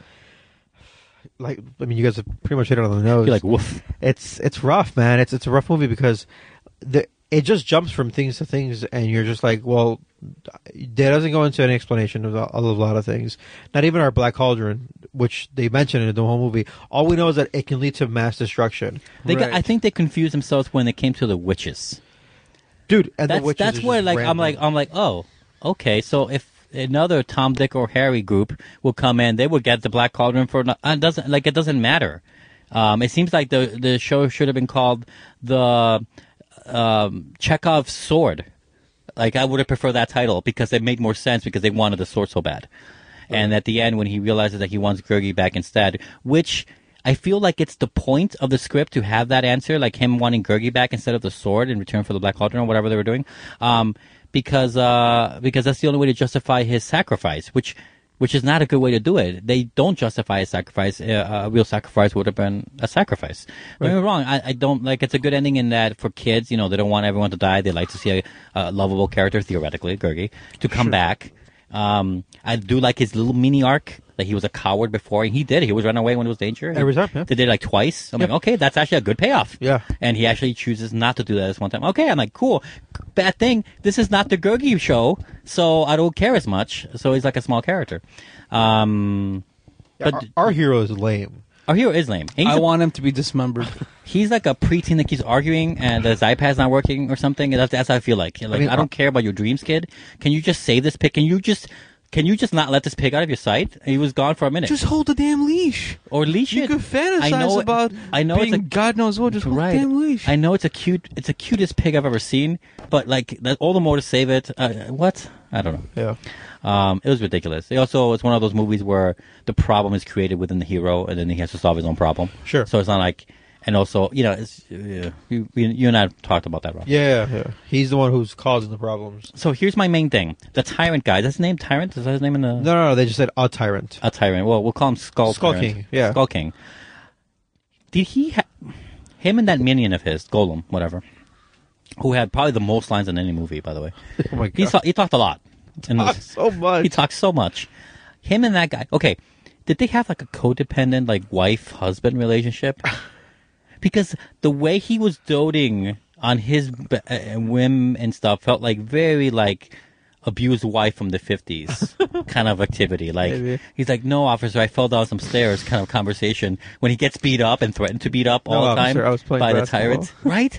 you guys have pretty much hit it on the nose. You're like, woof. It's rough, man. It's a rough movie because it just jumps from things to things, and you're just like, well, it doesn't go into any explanation of a lot of things. Not even our Black Cauldron, which they mention in the whole movie. All we know is that it can lead to mass destruction. I think they confused themselves when it came to the witches. Dude, and the witches That's is where just like I'm random. like, oh, okay. So if another Tom, Dick, or Harry group will come in, they would get the Black Cauldron for it doesn't matter. It seems like the show should have been called the Chekhov's Sword. Like I would have preferred that title because it made more sense because they wanted the sword so bad. And at the end, when he realizes that he wants Gurgi back instead, which I feel like it's the point of the script to have that answer, like him wanting Gurgi back instead of the sword in return for the Black Cauldron or whatever they were doing, because that's the only way to justify his sacrifice, which is not a good way to do it. They don't justify a sacrifice. A real sacrifice would have been a sacrifice. Don't get me wrong. I don't like. It's a good ending in that for kids, they don't want everyone to die. They like to see a lovable character, theoretically, Gurgi, to come back. I do like his little mini arc. That he was a coward before. He did. He was running away when it was danger. Every time, yeah. They did it like twice. I'm like, okay, that's actually a good payoff. Yeah. And he actually chooses not to do that this one time. Okay, I'm like, cool. Bad thing. This is not the Gurgi show, so I don't care as much. So he's like a small character. But Our hero is lame. our hero is lame. And I want him to be dismembered. he's like a preteen that keeps arguing and his iPad's not working or something. And that's how I feel like. Like, I don't care about your dreams, kid. Can you just save this pig? Can you just not let this pig out of your sight? He was gone for a minute. Just hold the damn leash. Or leash You it. can fantasize about being it's God knows what. Just hold the damn leash. I know it's the cutest pig I've ever seen, but like all the more to save it. What? I don't know. Yeah. It was ridiculous. It's one of those movies where the problem is created within the hero, and then he has to solve his own problem. Sure. So it's not like, and also, it's you and I talked about that, Rob. Yeah. He's the one who's causing the problems. So here's my main thing: the tyrant guy. Is that his name? Tyrant? Is that his name in the? No. They just said a tyrant. A tyrant. Well, we'll call him Skull Skull Tyrant. King, yeah. Skull King. Did he? Him and that minion of his, Golem, whatever, who had probably the most lines in any movie, by the way. Oh my god. He talked a lot. So much. He talks so much. Him and that guy. Okay, did they have like a codependent, like wife-husband relationship? Because the way he was doting on his whim and stuff felt like very like abused wife from the 50s kind of activity. Like Maybe. he's like, no, officer, I fell down some stairs kind of conversation when he gets beat up and threatened to beat up all No, the time officer, I was playing by the basketball. tyrant. Right?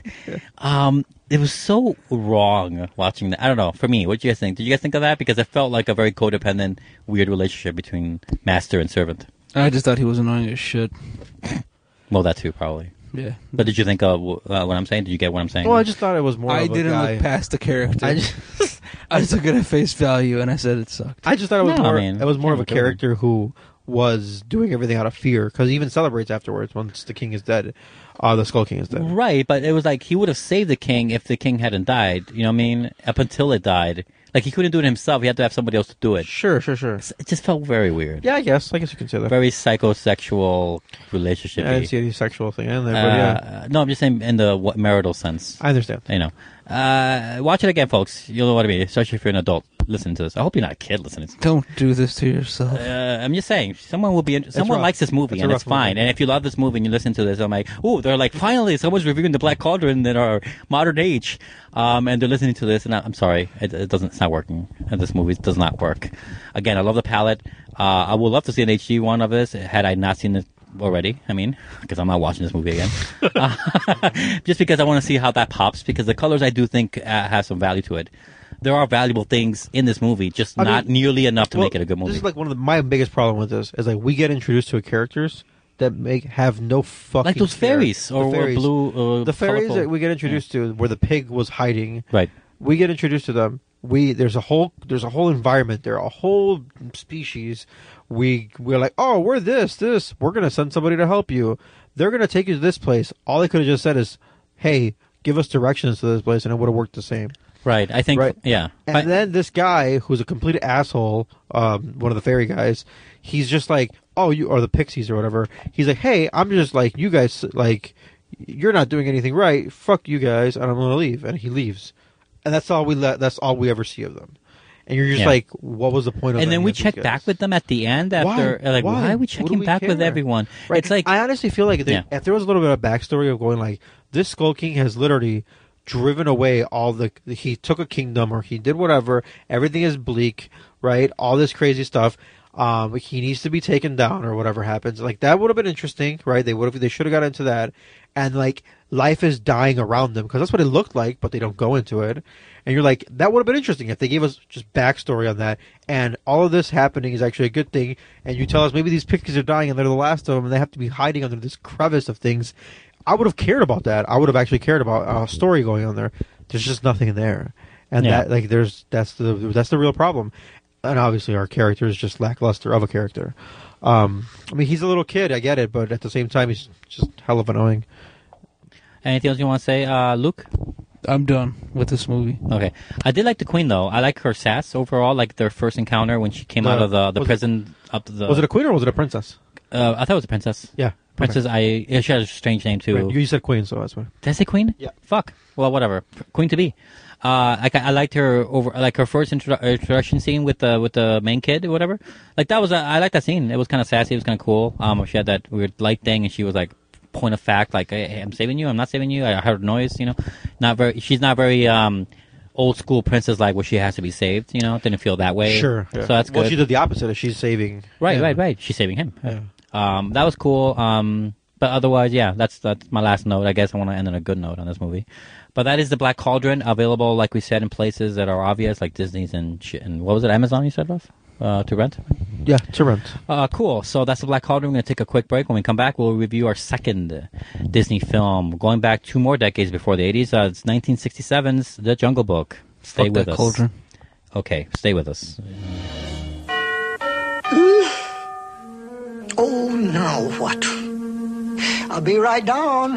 It was so wrong watching that. I don't know. For me, what do you guys think? Did you guys think of that? Because it felt like a very codependent, weird relationship between master and servant. I just thought he was annoying as shit. Well, that too, probably. Yeah. But did you think of what I'm saying? Did you get what I'm saying? Well, I just thought it was more I of a didn't guy. look past the character. I just, I took it at face value, and I said it sucked. I just thought it was No, I more. mean, it was more of a can't look over. character who was doing everything out of fear, because he even celebrates afterwards once the king is dead. The Skull King is dead. Right, but it was like he would have saved the king if the king hadn't died. You know what I mean? Up until it died. Like he couldn't do it himself. He had to have somebody else to do it. Sure. It just felt very weird. Yeah, I guess you can say that. Very psychosexual relationship. Yeah, I didn't see any sexual thing in there, but yeah, No, I'm just saying in the marital sense. I understand. Watch it again, folks. You'll know what I mean, especially if you're an adult listening to this. I hope you're not a kid listening to this. Don't do this to yourself. I'm just saying, someone will be. Someone rough. likes this movie, It's a and it's rough movie. fine. And if you love this movie and you listen to this, I'm like, oh, they're like, finally, someone's reviewing the Black Cauldron in our modern age, and they're listening to this. And I'm sorry, it doesn't. It's not working. And this movie does not work. Again, I love the palette. I would love to see an HD one of this. Had I not seen it already, I mean, because I'm not watching this movie again. Just because I want to see how that pops. Because the colors, I do think, have some value to it. There are valuable things in this movie, just not nearly enough to make it a good movie. This is like one of my biggest problem with this is like we get introduced to characters that have no fucking like those care. fairies The or fairies. blue. The fairies colorful. that we get introduced to, where the pig was hiding. Right. We get introduced to them, there's a whole environment there, a whole species. We're like, oh, we're this. We're gonna send somebody to help you. They're gonna take you to this place. All they could have just said is, hey, give us directions to this place, and it would have worked the same. Right. I think. Right. Yeah. And then this guy, who's a complete asshole, one of the fairy guys, he's just like, oh, you or the pixies or whatever. He's like, hey, I'm just like you guys, like you're not doing anything right. Fuck you guys, and I'm gonna leave. And he leaves, and that's all we ever see of them. And you're just like, what was the point of that? And then we check back with them at the end after, why are we checking back with everyone? Right. It's like, I honestly feel like if there was a little bit of backstory of going like, this Skull King has literally driven away he took a kingdom or he did whatever. Everything is bleak, right? All this crazy stuff. He needs to be taken down or whatever happens. Like that would have been interesting, right? They should have got into that. And like life is dying around them because that's what it looked like, but they don't go into it. And you're like, that would have been interesting if they gave us just backstory on that. And all of this happening is actually a good thing. And you tell us maybe these pixies are dying and they're the last of them and they have to be hiding under this crevice of things. I would have cared about that. I would have actually cared about a story going on there. There's just nothing there. And that's the real problem. And obviously our character is just lackluster of a character. I mean, he's a little kid, I get it, but at the same time, he's just hell of annoying. Anything else you want to say, Luke? I'm done with this movie. Okay. I did like the Queen, though. I like her sass overall, like their first encounter when she came out of the prison. Was it a queen or was it a princess? I thought it was a princess. Yeah. Princess, okay. She has a strange name, too. Right. You said queen, so that's why. Did I say queen? Yeah. Fuck. Well, whatever. Queen to be. I liked her her first introduction scene with the main kid or whatever. Like that was I liked that scene. It was kind of sassy. It was kind of cool. She had that weird light thing, and she was like, point of fact, like, hey, I'm saving you. I'm not saving you. I heard noise. She's not very old school princess like where she has to be saved. Didn't feel that way. Sure. Yeah. So that's good. Well, she did the opposite. She's saving. Right. She's saving him. Yeah. That was cool. But otherwise, yeah, that's my last note. I guess I want to end on a good note on this movie. But that is the Black Cauldron, available, like we said, in places that are obvious, like Disney's and what was it, Amazon you said, Ruff? To rent? Yeah, to rent. Cool. So that's the Black Cauldron. We're going to take a quick break. When we come back, we'll review our second Disney film, going back 2 more decades before the 80s. It's 1967's The Jungle Book. Stay with us. Cauldron. Okay, stay with us. Oh, now what? I'll be right down.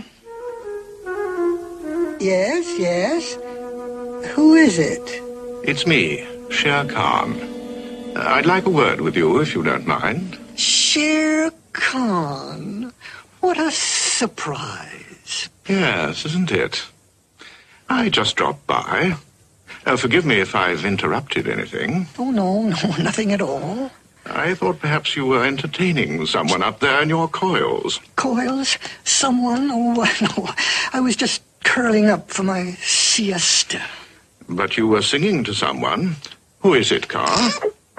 Yes. Who is it? It's me, Shere Khan. I'd like a word with you, if you don't mind. Shere Khan. What a surprise. Yes, isn't it? I just dropped by. Forgive me if I've interrupted anything. Oh, no, nothing at all. I thought perhaps you were entertaining someone up there in your coils. Coils? Someone? Oh, no. I was just curling up for my siesta. But you were singing to someone. Who is it, Carl?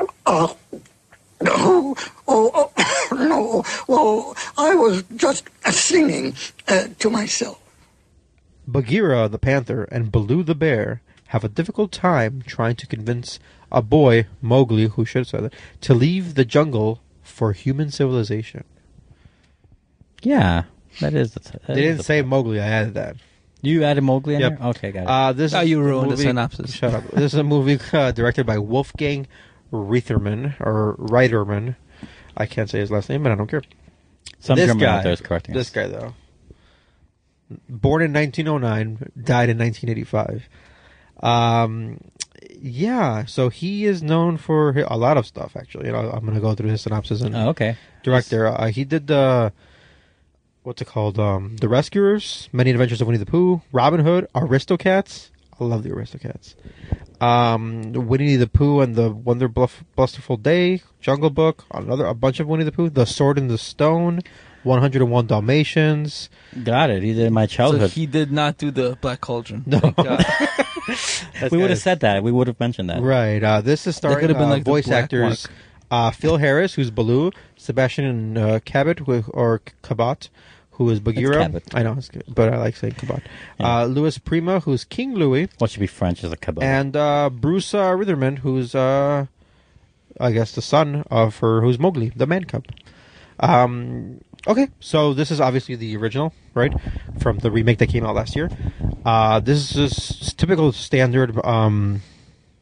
No. No. Well, I was just singing to myself. Bagheera the panther and Baloo the bear have a difficult time trying to convince a boy, Mowgli, who should have said that, to leave the jungle for human civilization. Yeah, that is. They didn't say Mowgli. I added that. You added Mowgli in Yep. there? Okay, got it. You ruined the movie, synopsis. Shut up. This is a movie directed by Wolfgang Reiterman. I can't say his last name, but I don't care. Some this German guy, out there is correcting This us. guy, though. Born in 1909, died in 1985. Yeah, so he is known for a lot of stuff, actually. I'm going to go through his synopsis and okay. director. He did what's it called? The Rescuers, Many Adventures of Winnie the Pooh, Robin Hood, Aristocats. I love the Aristocats. Winnie the Pooh and the Wonder Blusterful Day, Jungle Book, a bunch of Winnie the Pooh, The Sword in the Stone, 101 Dalmatians. Got it. He did my So childhood. he did not do the Black Cauldron. No. Thank God. We would have said that. We would have mentioned that. Right. This is starring could have been like the voice Black actors Phil Harris, who's Baloo, Sebastian Cabot, or Cabot, who is Bagheera. Cabot. I know, it's good, but I like saying Cabot. Yeah. Louis Prima, who's King Louis. What should be French as a cabot. And Bruce Ritherman, who's, I guess, the son of who's Mowgli, the man cub. Okay, so this is obviously the original, right, from the remake that came out last year. This is typical standard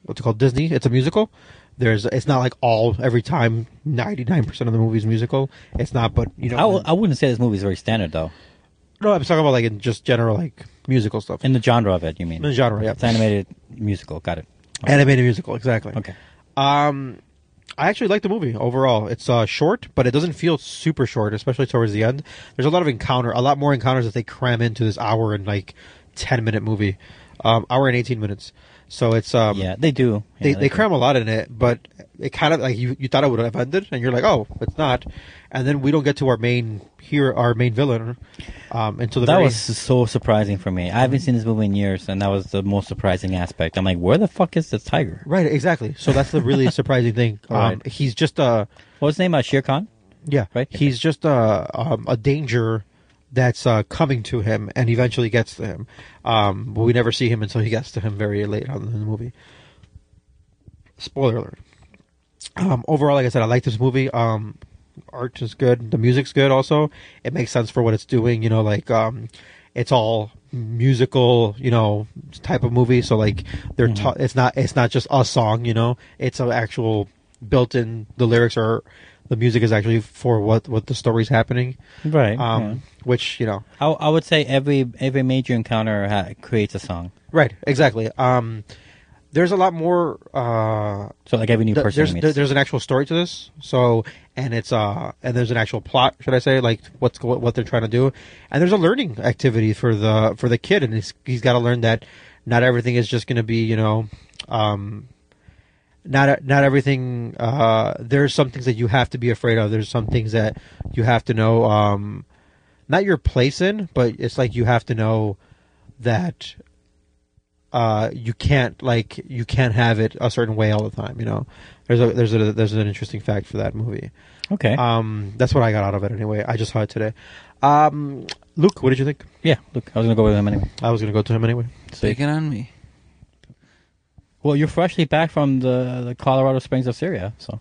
what's it called, Disney. It's a musical. It's not like every time 99% of the movie is musical. It's not, but I wouldn't say this movie is very standard though. No, I'm talking about like in just general like musical stuff. In the genre of it, you mean? In the genre, yeah. It's animated musical. Got it. Okay. Animated musical, exactly. Okay. I actually like the movie overall. It's short, but it doesn't feel super short, especially towards the end. There's a lot more encounters that they cram into this hour and like 10-minute movie, hour and 18 minutes. So it's yeah, they do. Yeah, they cram a lot in it, but it kind of like you thought it would have ended, and you're like, oh, it's not. And then we don't get to our main villain until the that very... was so surprising for me. I haven't seen this movie in years, and that was the most surprising aspect. I'm like, where the fuck is this tiger? Right, exactly. So that's the really surprising thing. Right. He's just what's his name? Shere Khan. Yeah, right. He's just a danger that's coming to him, and eventually gets to him. But we never see him until he gets to him very late on in the movie. Spoiler alert. Overall, like I said, I like this movie. Art is good. The music's good. Also, it makes sense for what it's doing. It's all musical, type of movie. So like it's not just a song. It's an actual built-in. The lyrics are. The music is actually for what the story's happening, right? Which I would say every major encounter creates a song, right? Exactly. There's a lot more. So like every new person, there's an actual story to this. So and it's and there's an actual plot, should I say? Like what they're trying to do, and there's a learning activity for the kid, and he's got to learn that not everything is just going to be Not everything. There's some things that you have to be afraid of. There's some things that you have to know. Not your place in, but it's like you have to know that you can't have it a certain way all the time. There's an interesting fact for that movie. Okay. That's what I got out of it anyway. I just saw it today. Luke, what did you think? Yeah, Luke. I was gonna go with him anyway. I was gonna go to him anyway. Taking on me. Well, you're freshly back from the Colorado Springs of Syria, so.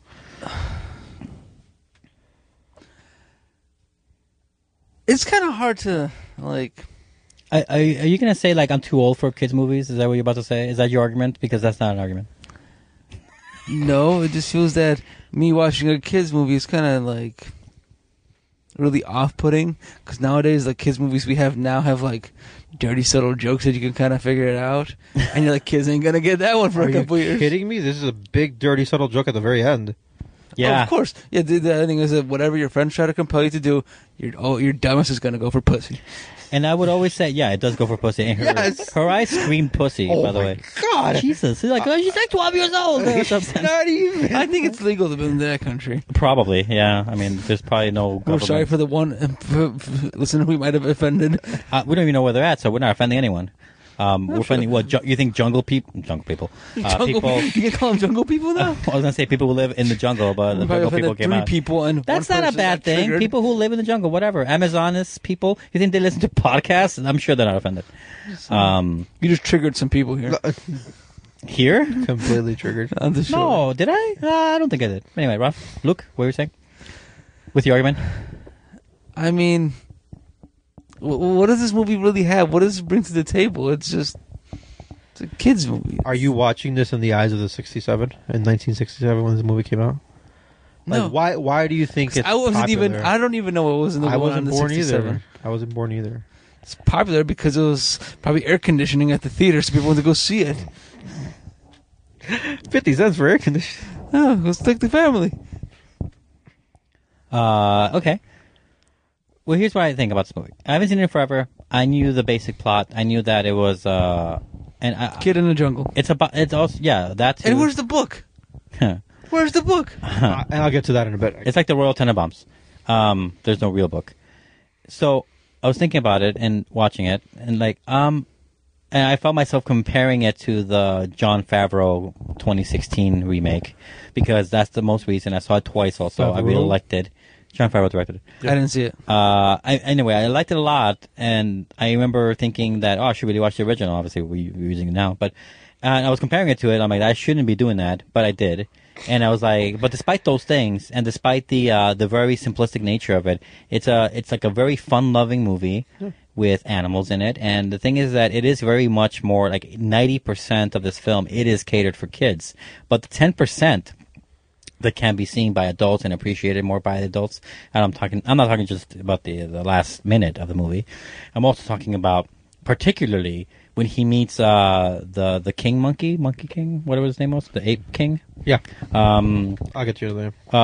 It's kind of hard to, like... Are you going to say, like, I'm too old for kids' movies? Is that what you're about to say? Is that your argument? Because that's not an argument. No, it just feels that me watching a kids' movie is kind of, like, really off-putting. Because nowadays, the kids' movies we have now have, like... dirty, subtle jokes that you can kind of figure it out, and you're like, kids ain't gonna get that one for a couple years. Are you kidding me? This is a big, dirty, subtle joke at the very end. Yeah, of course. Yeah, the thing is that whatever your friends try to compel you to do, your dumbest is gonna go for pussy. And I would always say, yeah, it does go for pussy. And her eyes screamed pussy, by the way. God, Jesus, she's like 12 years old. Not even. I think it's legal to live in that country. Probably, yeah. I mean, there's probably no government. We're sorry for the one listener we might have offended. We don't even know where they're at, so we're not offending anyone. We're offending what? You think jungle people? People. You can call them jungle people now? I was gonna say people who live in the jungle, but the jungle people came out. People and that's not a bad thing. Triggered. People who live in the jungle, whatever. Amazonists, people. You think they listen to podcasts? I'm sure they're not offended. You just triggered some people here. Here? Completely triggered on the show. No, did I? I don't think I did. Anyway, Ralph, Luke, what were you saying? With the argument? I mean, what does this movie really have? What does it bring to the table? It's a kids' movie. Are you watching this in the eyes of the 1967 when this movie came out? No. Like, why do you think it's popular? I don't even know what was in the I wasn't in the born 67. either. I wasn't born either. It's popular because it was probably air conditioning at the theater, so people wanted to go see it. 50 cents for air conditioning. Oh, let's take the family. Okay. Well, here's what I think about this movie. I haven't seen it forever. I knew the basic plot. I knew that it was Kid in the Jungle. It's also that too. And where's the book? Where's the book? And I'll get to that in a bit. It's like the Royal Tenenbaums. There's no real book. So I was thinking about it and watching it, and and I felt myself comparing it to the Jon Favreau 2016 remake because that's the most recent. I saw it twice. Also, I really liked it. Jon Favreau directed it. Yeah. I didn't see it. Anyway, I liked it a lot, and I remember thinking that, I should really watch the original. Obviously, we're using it now, but I was comparing it to it. I'm like, I shouldn't be doing that, but I did. And I was like, but despite those things, and despite the very simplistic nature of it, it's like a very fun-loving movie with animals in it. And the thing is that it is very much more like 90% of this film, it is catered for kids. But the 10% that can be seen by adults and appreciated more by adults, and I'm not talking just about the last minute of the movie. I'm also talking about particularly when he meets the king monkey king, whatever his name was, the ape king. Yeah. I'll get you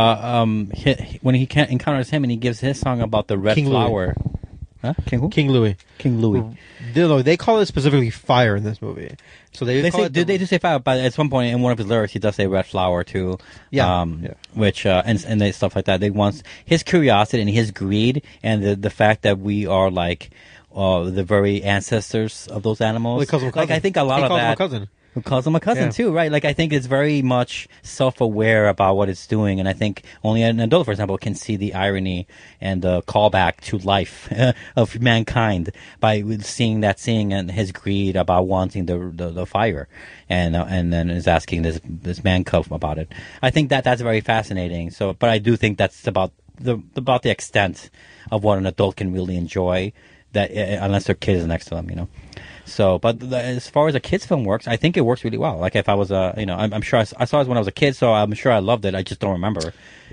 there. When he encounters him and he gives his song about the red King flower. Huh? King who? King Louis. King Louis. They call it specifically fire in this movie. So they do say fire, but at some point in one of his lyrics he does say red flower too. Yeah. Which and they, stuff like that. They want his curiosity and his greed and the fact that we are like the very ancestors of those animals. Well, he calls him a cousin. Like I think a lot of that. Who calls him a cousin too, right? Like I think it's very much self-aware about what it's doing, and I think only an adult, for example, can see the irony and the callback to life of mankind by seeing and his greed about wanting the fire, and then is asking this man cub about it. I think that's very fascinating. So, but I do think that's about the extent of what an adult can really enjoy. That unless their kid is next to them, So, but as far as a kids' film works, I think it works really well. Like if I was I'm sure I saw it when I was a kid, so I'm sure I loved it. I just don't remember.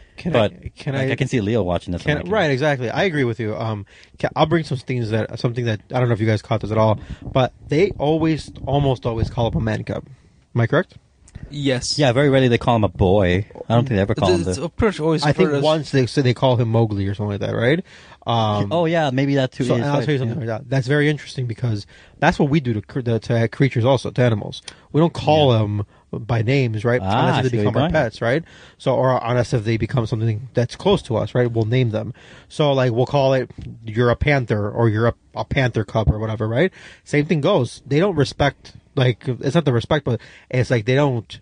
I can see Leo watching this. Right, exactly. I agree with you. I'll bring something that I don't know if you guys caught this at all, but they almost always call him a man cub. Am I correct? Yes. Yeah, very rarely they call him a boy. I don't think they ever call him I think once they say they call him Mowgli or something like that, right? Oh yeah, maybe that too. So, and I'll tell you something like that. That's very interesting because that's what we do to creatures, also to animals. We don't call them by names, right? Unless they become our pets, right? So, or unless if they become something that's close to us, right? We'll name them. So, like we'll call it you're a panther or you're a panther cub or whatever, right? Same thing goes. They don't respect. Like it's not the respect, but it's like they don't.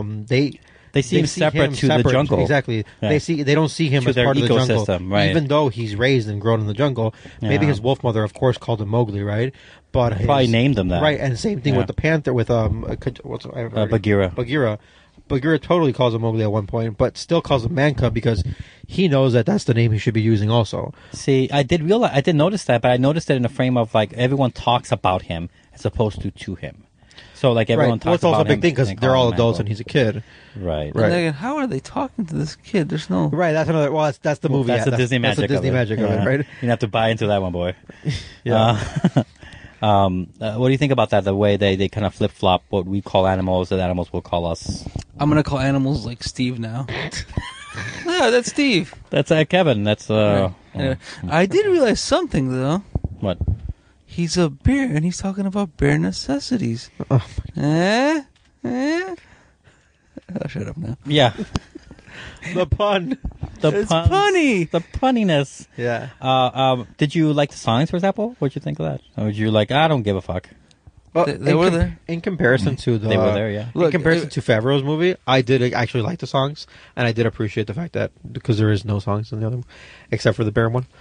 They see him separate to the jungle. Exactly. Yeah. They don't see him as part of the jungle, right. Even though he's raised and grown in the jungle. Yeah. Maybe his wolf mother, of course, called him Mowgli, right? But probably named him that, right? And same thing with the panther, with Bagheera. Bagheera totally calls him Mowgli at one point, but still calls him Man Cub because he knows that that's the name he should be using also. See, I did notice that, but I noticed it in a frame of like everyone talks about him as opposed to him. So like everyone talks about him. Well, it's also a big thing because they're all adults and he's a kid. Right. And again, how are they talking to this kid? There's no... Right, that's another... Well, that's the movie. That's the Disney magic of it, right? You have to buy into that one, boy. Yeah. What do you think about that? The way they kind of flip-flop what we call animals that animals will call us. I'm going to call animals like Steve now. No, that's Steve. That's Kevin. That's... Right. Anyway, I did realize something, though. What? He's a bear, and he's talking about bare necessities. Oh, Oh, shut up now. Yeah. The pun. It's punny. The punniness. Yeah. Did you like the songs, for example? What'd you think of that? Or would you like, I don't give a fuck? Well, they were there. In comparison to the... They were there, yeah. In comparison to Favreau's movie, I did actually like the songs, and I did appreciate the fact that, because there is no songs in the other one, except for the bear one.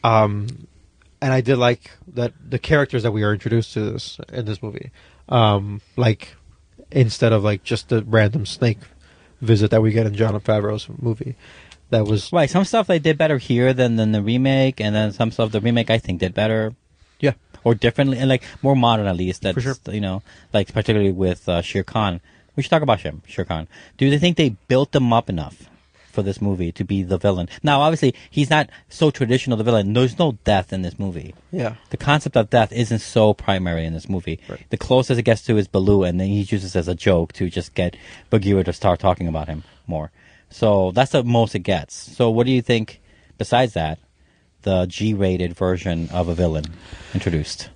And I did like that the characters that we are introduced to in this movie, like instead of like just the random snake visit that we get in Jon Favreau's movie, that was right. Some stuff they did better here than the remake, and then some stuff the remake I think did better, yeah, or differently, and like more modern at least. That's for sure. Like particularly with Shere Khan. We should talk about Shere Khan. Do they think they built them up enough for this movie to be the villain? Now, obviously, he's not so traditional, the villain. There's no death in this movie. Yeah. The concept of death isn't so primary in this movie. Right. The closest it gets to is Baloo, and then he uses it as a joke to just get Bagheera to start talking about him more. So that's the most it gets. So what do you think, besides that, the G-rated version of a villain introduced?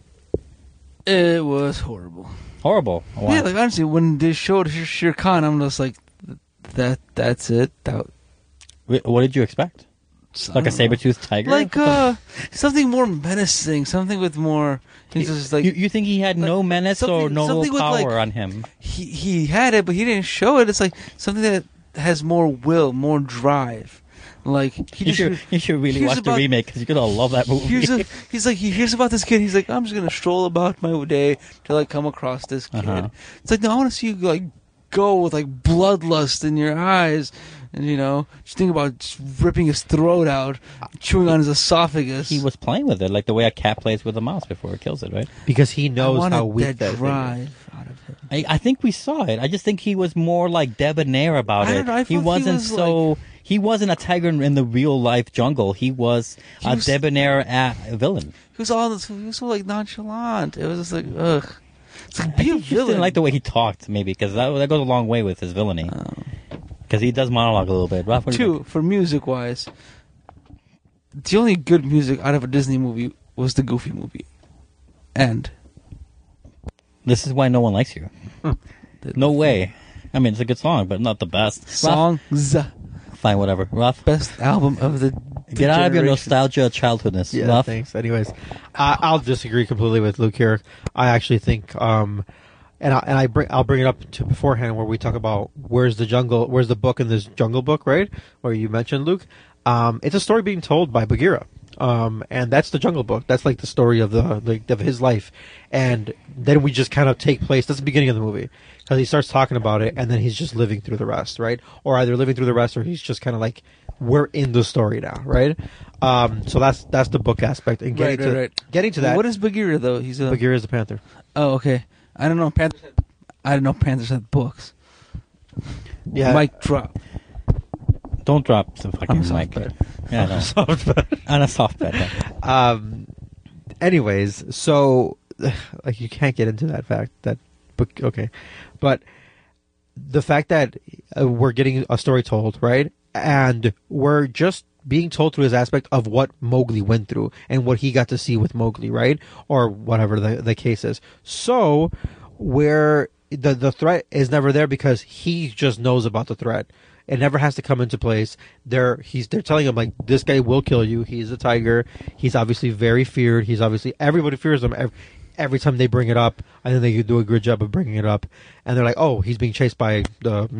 It was horrible. Horrible? Wow. Yeah, like honestly, when they showed Shere Khan, I'm just like, that's it. What did you expect? Like a saber-toothed tiger? Like something more menacing, something with more... Just like, you think he had no menace or no power on him? He had it, but he didn't show it. It's like something that has more will, more drive. Like you should really watch the remake because you're gonna love that movie. He's like, he hears about this kid. He's like, I'm just gonna stroll about my day till I come across this kid. It's like, no, I want to see you like go with like bloodlust in your eyes. And, just think about just ripping his throat out, chewing on his esophagus. He was playing with it, like the way a cat plays with a mouse before it kills it, right? Because he knows I how wanted weak that that thing is. drive out of him. I think we saw it. I just think he was more like debonair about I it. don't know, I He felt he wasn't was so. He wasn't a tiger in the real life jungle. He was a debonair villain. He was so like nonchalant. It was just like, ugh. It's like, be a I just villain. didn't like the way he talked, maybe, because that goes a long way with his villainy. Because he does monologue a little bit. Ralph, what do you think? For music-wise, the only good music out of a Disney movie was the Goofy movie. And This is why no one likes you. No way. I mean, it's a good song, but not the best. songs, Fine, whatever. Ralph, best album of the get out of your generation. nostalgia childhoodness. Yeah, Ralph? thanks. Anyways, I'll disagree completely with Luke here. I actually think, I'll bring it up to beforehand where we talk about where's the book in this Jungle Book, right? Where you mentioned Luke. It's a story being told by Bagheera. And that's the Jungle Book. That's like the story of of his life. And then we just kind of take place. That's the beginning of the movie. Because he starts talking about it, and then he's just living through the rest, right? Or either living through the rest, or he's just kind of like, we're in the story now, right? So that's the book aspect. And getting to that. What is Bagheera though? Bagheera is the panther. Oh, okay. I don't know. I didn't know Panthers had books. Yeah. Mic drop. Don't drop the fucking mic. bed. Yeah, no. On a soft bed. Yeah. Anyways, so like you can't get into that fact that book. Okay, but the fact that we're getting a story told, right, and we're just being told through his aspect of what Mowgli went through and what he got to see with Mowgli, right, or whatever the case is. So where the threat is never there because he just knows about the threat. It never has to come into place. They're telling him like, this guy will kill you. He's a tiger. He's obviously very feared. Everybody fears him every time they bring it up. I think they do a good job of bringing it up. And they're like, oh, he's being chased by what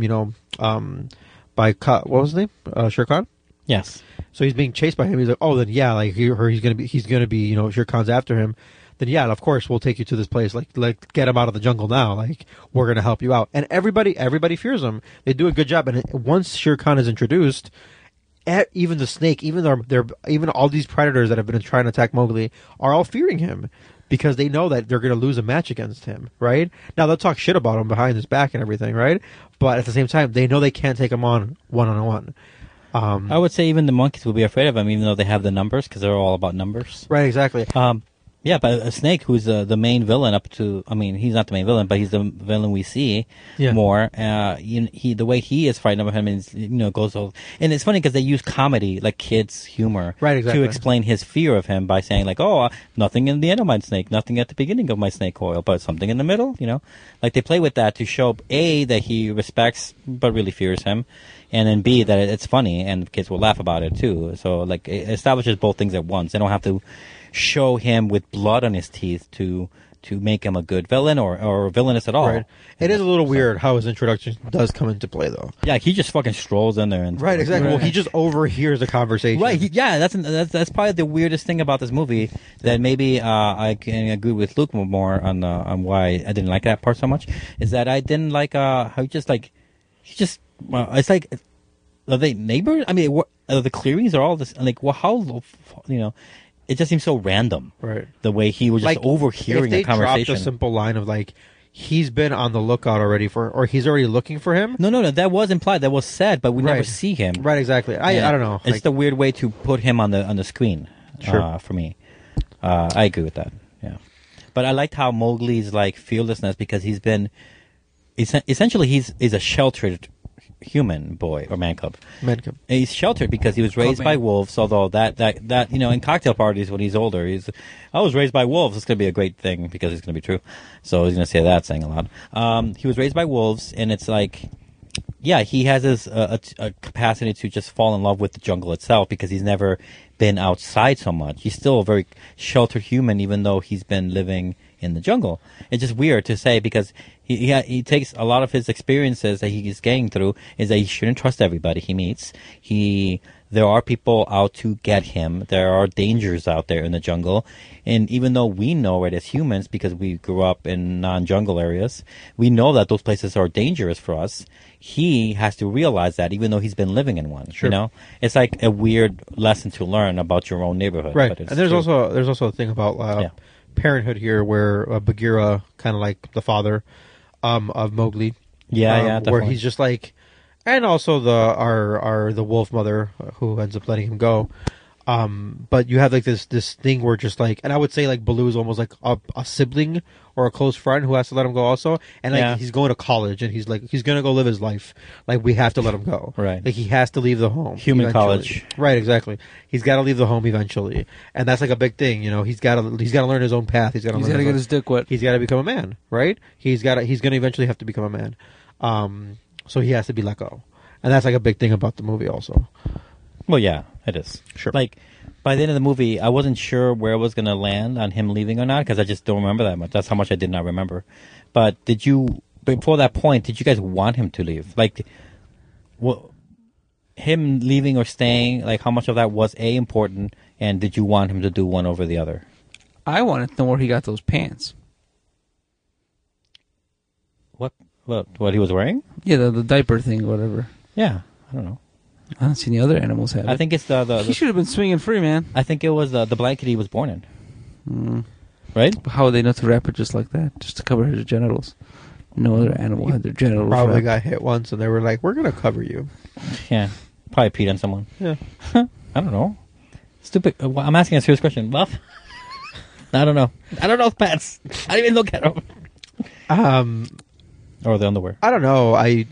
was his name? Shere Khan? Yes. So he's being chased by him. He's like, oh, then yeah, like he's gonna be, Shere Khan's after him. Then yeah, of course we'll take you to this place. Like get him out of the jungle now. Like we're gonna help you out. And everybody fears him. They do a good job. And once Shere Khan is introduced, even the snake, even all these predators that have been trying to attack Mowgli are all fearing him because they know that they're gonna lose a match against him. Right now they'll talk shit about him behind his back and everything. Right, but at the same time they know they can't take him on one-on-one. I would say even the monkeys will be afraid of him, even though they have the numbers, because they're all about numbers. Right, exactly. Yeah, but a snake, who's the main villain he's not the main villain, but he's the villain we see more. The way he is frightened of him is, goes all, and it's funny because they use comedy, like kids' humor, right, exactly, to explain his fear of him by saying like, oh, nothing in the end of my snake, nothing at the beginning of my snake coil, but something in the middle, like they play with that to show A, that he respects but really fears him, and then B, that it's funny and kids will laugh about it too. So like it establishes both things at once. They don't have to show him with blood on his teeth to make him a good villain or villainous at all. Right. It is a little weird how his introduction does come into play, though. Yeah, he just fucking strolls in there and right, exactly. Right. Well, he just overhears the conversation. Right. That's probably the weirdest thing about this movie. That maybe I can agree with Luke more on why I didn't like that part so much. Is that I didn't like how it's like, are they neighbors? I mean, the clearings are all this like it just seems so random. Right. The way he was just overhearing a conversation. If they dropped a simple line of like, he's been on the lookout already or he's already looking for him. No, that was implied. That was said, but we never see him. Right, exactly. I don't know. It's the weird way to put him on the screen. Sure. For me, I agree with that. Yeah, but I liked how Mowgli's like fearlessness because he's been essentially he's a sheltered human boy or man cub. And he's sheltered because he was raised by wolves. Although that in cocktail parties when he's older, I was raised by wolves. It's going to be a great thing because it's going to be true. So he's going to say that saying a lot. He was raised by wolves, and it's like, yeah, he has this a capacity to just fall in love with the jungle itself because he's never been outside so much. He's still a very sheltered human, even though he's been living in the jungle. It's just weird to say because he takes a lot of his experiences that he's getting through is that he shouldn't trust everybody he meets. There are people out to get him. There are dangers out there in the jungle. And even though we know it as humans because we grew up in non-jungle areas, we know that those places are dangerous for us. He has to realize that even though he's been living in one. Sure. You know? It's like a weird lesson to learn about your own neighborhood. Right. But And there's true. also a thing about parenthood here where Bagheera, kind of like the father of Mowgli. Yeah, where definitely. he's just like, and also the wolf mother who ends up letting him go. But you have like this thing where just like, and I would say like Baloo is almost like a sibling or a close friend who has to let him go also. And like he's going to college and he's gonna go live his life. Like we have to let him go. Right. Like he has to leave the home. Human eventually. college. Right. Exactly. He's got to leave the home eventually, and that's like a big thing. You know, he's got to learn his own path. He's got to get his dick wet. He's got to become a man. Right. He's gonna eventually have to become a man. So he has to be let go. And that's like a big thing about the movie also. Well, yeah, it is. Sure. Like, by the end of the movie, I wasn't sure where it was going to land on him leaving or not, because I just don't remember that much. That's how much I did not remember. But before that point, did you guys want him to leave? Like, him leaving or staying, like, how much of that was, A, important, and did you want him to do one over the other? I wanted to know where he got those pants. What he was wearing? Yeah, the diaper thing, whatever. Yeah, I don't know. I don't see any other animals have it. I think it's He should have been swinging free, man. I think it was the blanket he was born in. Right? But how would they know to wrap it just like that? Just to cover his genitals? No other animal had their genitals Probably wrapped. got hit once, and they were like, "We're gonna cover you." Yeah. Probably peed on someone. Yeah. I don't know. Stupid. I'm asking a serious question. Buff? I don't know. I don't know pets. I didn't even look at them. Or the underwear. I don't know. I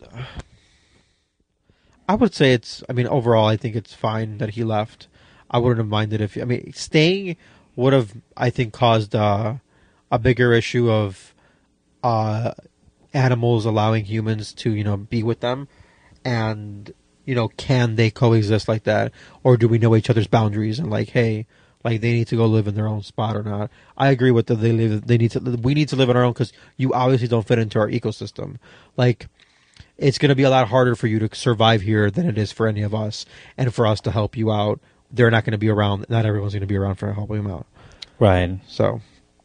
would say overall, I think it's fine that he left. I wouldn't have minded staying would have, I think, caused a bigger issue of animals allowing humans to, be with them. And, can they coexist like that? Or do we know each other's boundaries and hey, they need to go live in their own spot or not? I agree with we need to live on our own because you obviously don't fit into our ecosystem. It's going to be a lot harder for you to survive here than it is for any of us. And for us to help you out, they're not going to be around. Not everyone's going to be around for helping them out. Right. So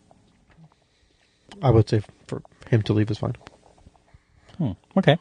I would say for him to leave is fine. Okay.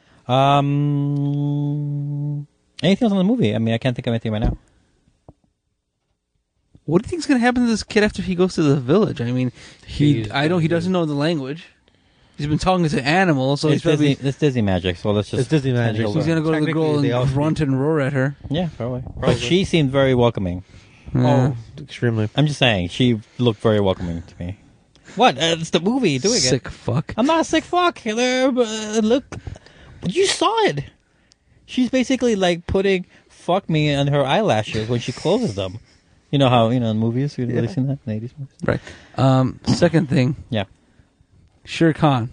Anything else on the movie? I can't think of anything right now. What do you think is going to happen to this kid after he goes to the village? He doesn't know the language. He's been talking to animals, so It's he's probably... Disney, it's Disney magic, so let's just... It's Disney magic. He's going to go to the girl Technically, and grunt and roar at her. Yeah, probably. But she seemed very welcoming. Oh, extremely. I'm just saying, she looked very welcoming to me. What? It's the movie doing it. Sick fuck. I'm not a sick fuck. Look. You saw it. She's basically putting fuck me on her eyelashes when she closes them. You know how, in movies, you've really seen that in the 80s movies? Right. Second thing. Yeah. Shere Khan.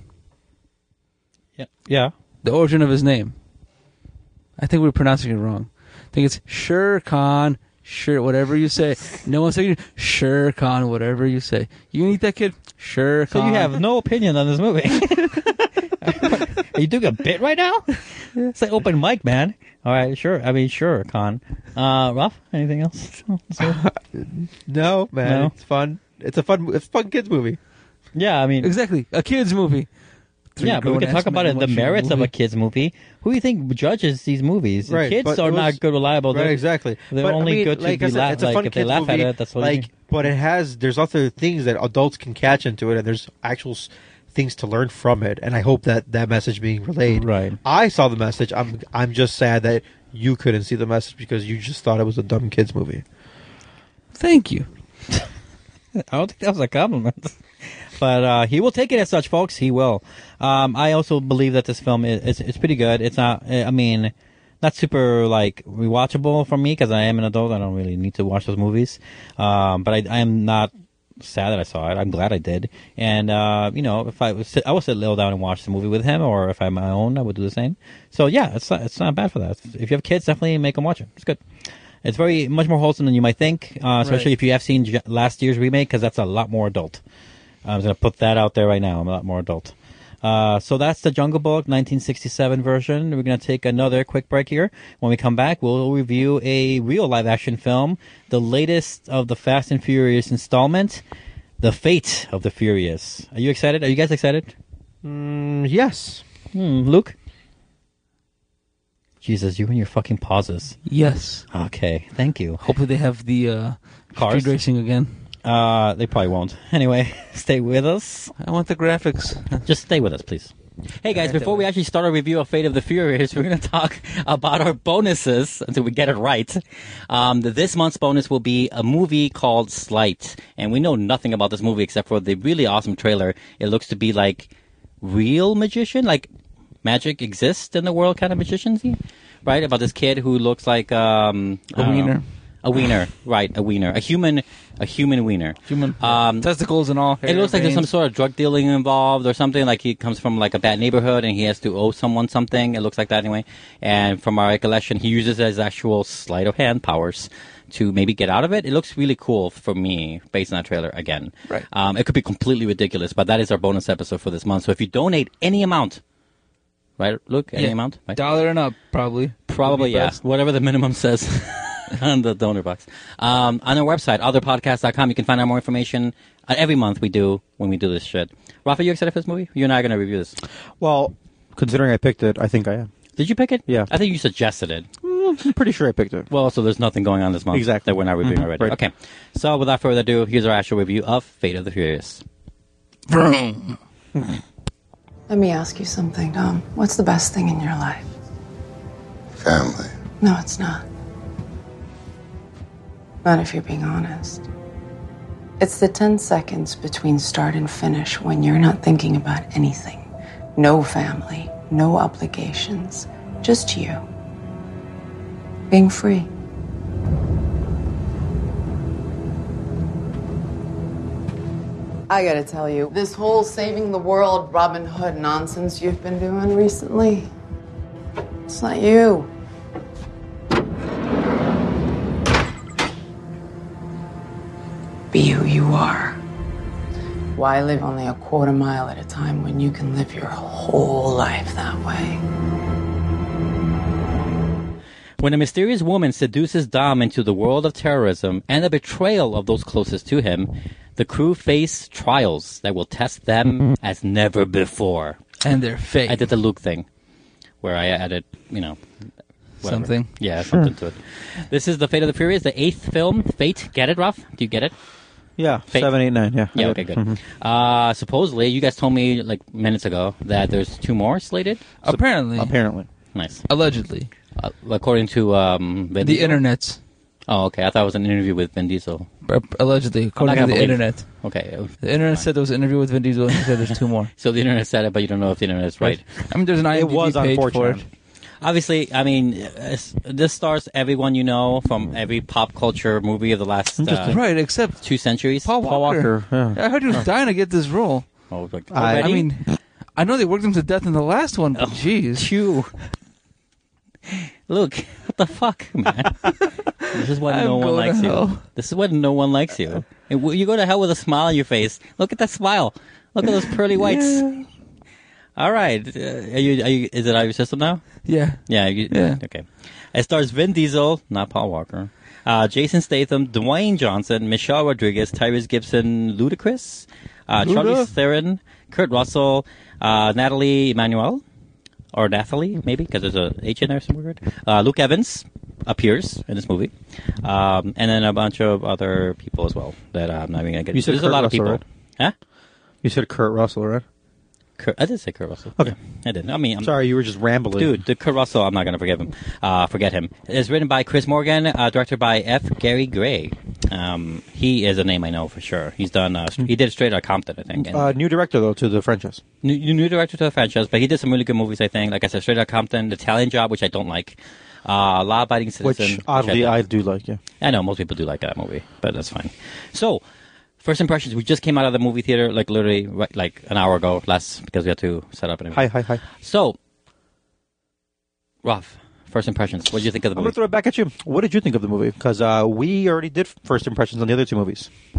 Yeah. The origin of his name. I think we're pronouncing it wrong. I think it's Shere Khan. Sure, whatever you say. No one's saying Shere Khan, whatever you say. You can eat that kid? Shere Khan. So you have no opinion on this movie. Are you doing a bit right now? It's like open mic, man. All right, sure. Sure, Khan. Ralph, anything else? No, man. No? It's fun. It's a fun kids movie. Yeah, Exactly. A kid's movie. Yeah, but we can talk about it, the merits of a kid's movie. Who do you think judges these movies? Right, Kids but are it was- not good reliable. Right, exactly. They're But, only good to like be I said, laughed. it's a fun If they kids laugh movie, at it, that's what you mean. but there's other things that adults can catch into it, and there's actual things to learn from it. And I hope that message being relayed. Right. I saw the message. I'm just sad that you couldn't see the message because you just thought it was a dumb kids movie. Thank you. I don't think that was a compliment. But he will take it as such, folks. He will. I also believe that this film it's pretty good. It's not, not super rewatchable for me because I am an adult. I don't really need to watch those movies. But I am not sad that I saw it. I'm glad I did. And if I would sit Lil down and watch the movie with him, or if I'm my own, I would do the same. So yeah, it's not bad for that. If you have kids, definitely make them watch it. It's good. It's much more wholesome than you might think, especially if you have seen last year's remake, because that's a lot more adult. I'm going to put that out there right now. I'm a lot more adult. So that's the Jungle Book 1967 version. We're going to take another quick break here. When we come back, we'll review a real live-action film, the latest of the Fast and Furious installment, The Fate of the Furious. Are you excited? Are you guys excited? Yes. Luke? Jesus, you and your fucking pauses. Yes. Okay, thank you. Hopefully they have the Cars? street racing again. They probably won't. Anyway, stay with us. I want the graphics. Just stay with us, please. Hey guys, before we actually start our review of Fate of the Furious, we're going to talk about our bonuses until we get it right. This month's bonus will be a movie called Slight. And we know nothing about this movie except for the really awesome trailer. It looks to be like real magician, like magic exists in the world kind of magician-y, right? About this kid who looks like A wiener. A wiener, right? A wiener, a human wiener. Human testicles and all. It looks like there's some sort of drug dealing involved or something. Like he comes from like a bad neighborhood and he has to owe someone something. It looks like that anyway. And from our recollection, he uses his actual sleight of hand powers to maybe get out of it. It looks really cool for me based on that trailer again. Right. It could be completely ridiculous, but that is our bonus episode for this month. So if you donate any amount, right, Luke, any amount, right? $1 and up, probably. Probably, yeah. Best. Whatever the minimum says on the donor box. On our website, otherpodcast.com, you can find out more information every month we do when we do this shit. Rafa, you excited for this movie? You and I are going to review this. Well, considering I picked it, I think I am. Did you pick it? Yeah. I think you suggested it. I'm pretty sure I picked it. Well, so there's nothing going on this month Exactly. that we're not reviewing already. Right. Okay. So without further ado, here's our actual review of Fate of the Furious. Vroom. Let me ask you something, Dom. What's the best thing in your life? Family. No, it's not. Not if you're being honest. It's the 10 seconds between start and finish when you're not thinking about anything. No family, no obligations, just you. Being free. I gotta tell you, this whole saving the world Robin Hood nonsense you've been doing recently, it's not you. Be who you are. Why live only a quarter mile at a time when you can live your whole life that way? When a mysterious woman seduces Dom into the world of terrorism and the betrayal of those closest to him, the crew face trials that will test them as never before. And their fate. I did the Luke thing, where I added, whatever. Something. Yeah, something to it. This is The Fate of the Furious, the 8th film. Fate, get it, Ruff? Do you get it? Yeah, Fate. 7, 8, 9, yeah. Yeah, okay, good. Supposedly, you guys told me like minutes ago that there's 2 more slated? Apparently. Nice. Allegedly. According to Vin The Diesel? internets. Oh, okay. I thought it was an interview with Vin Diesel. Allegedly, according to the internet. Okay. The internet said there was an interview with Vin Diesel and he said there's 2 more. So the internet said it, but you don't know if the internet is right. I mean, there's an IMDb It was page for unfortunate. it. Obviously, I mean, this stars everyone you know from every pop culture movie of the last Right, except 2 centuries. Paul Walker. yeah. I heard he was dying to get this role. Oh, like, I already? mean, I know they worked him to death in the last one, but jeez. Phew. Look, what the fuck, man? This is when I'm no one going likes to you. hell. This is when no one likes you. And you go to hell with a smile on your face. Look at that smile. Look at those pearly whites. Yeah. All right. Are you? Is it out of your system now? Yeah. Yeah. Yeah. Okay. It stars Vin Diesel, not Paul Walker, Jason Statham, Dwayne Johnson, Michelle Rodriguez, Tyrese Gibson, Ludacris, Charlize Theron, Kurt Russell, Natalie Emanuel, or Nathalie, maybe, because there's a H in there somewhere. Luke Evans appears in this movie, and then a bunch of other people as well that I'm not even going to get You said There's Kurt a lot of Russell, people. right? Huh? You said Kurt Russell, right? I did say Kurt Russell. Okay. Yeah, I did. I mean, Sorry, you were just rambling. Dude, the Kurt Russell, I'm not going to forget him. It's written by Chris Morgan, directed by F. Gary Gray. He is a name I know for sure. He's done, he did Straight Outta Compton, I think. And New director, though, to the franchise. new director to the franchise, but he did some really good movies, I think. Like I said, Straight Outta Compton, The Italian Job, which I don't like. Law Abiding Citizen. Which, oddly, I do like, yeah. I know, most people do like that movie, but that's fine. So, first impressions, we just came out of the movie theater, like literally, like an hour ago, less, because we had to set up and everything. Hi. So, Rolf, first impressions. What did you think of the I'm movie? going to throw it back at you. What did you think of the movie? Because we already did first impressions on the other 2 movies.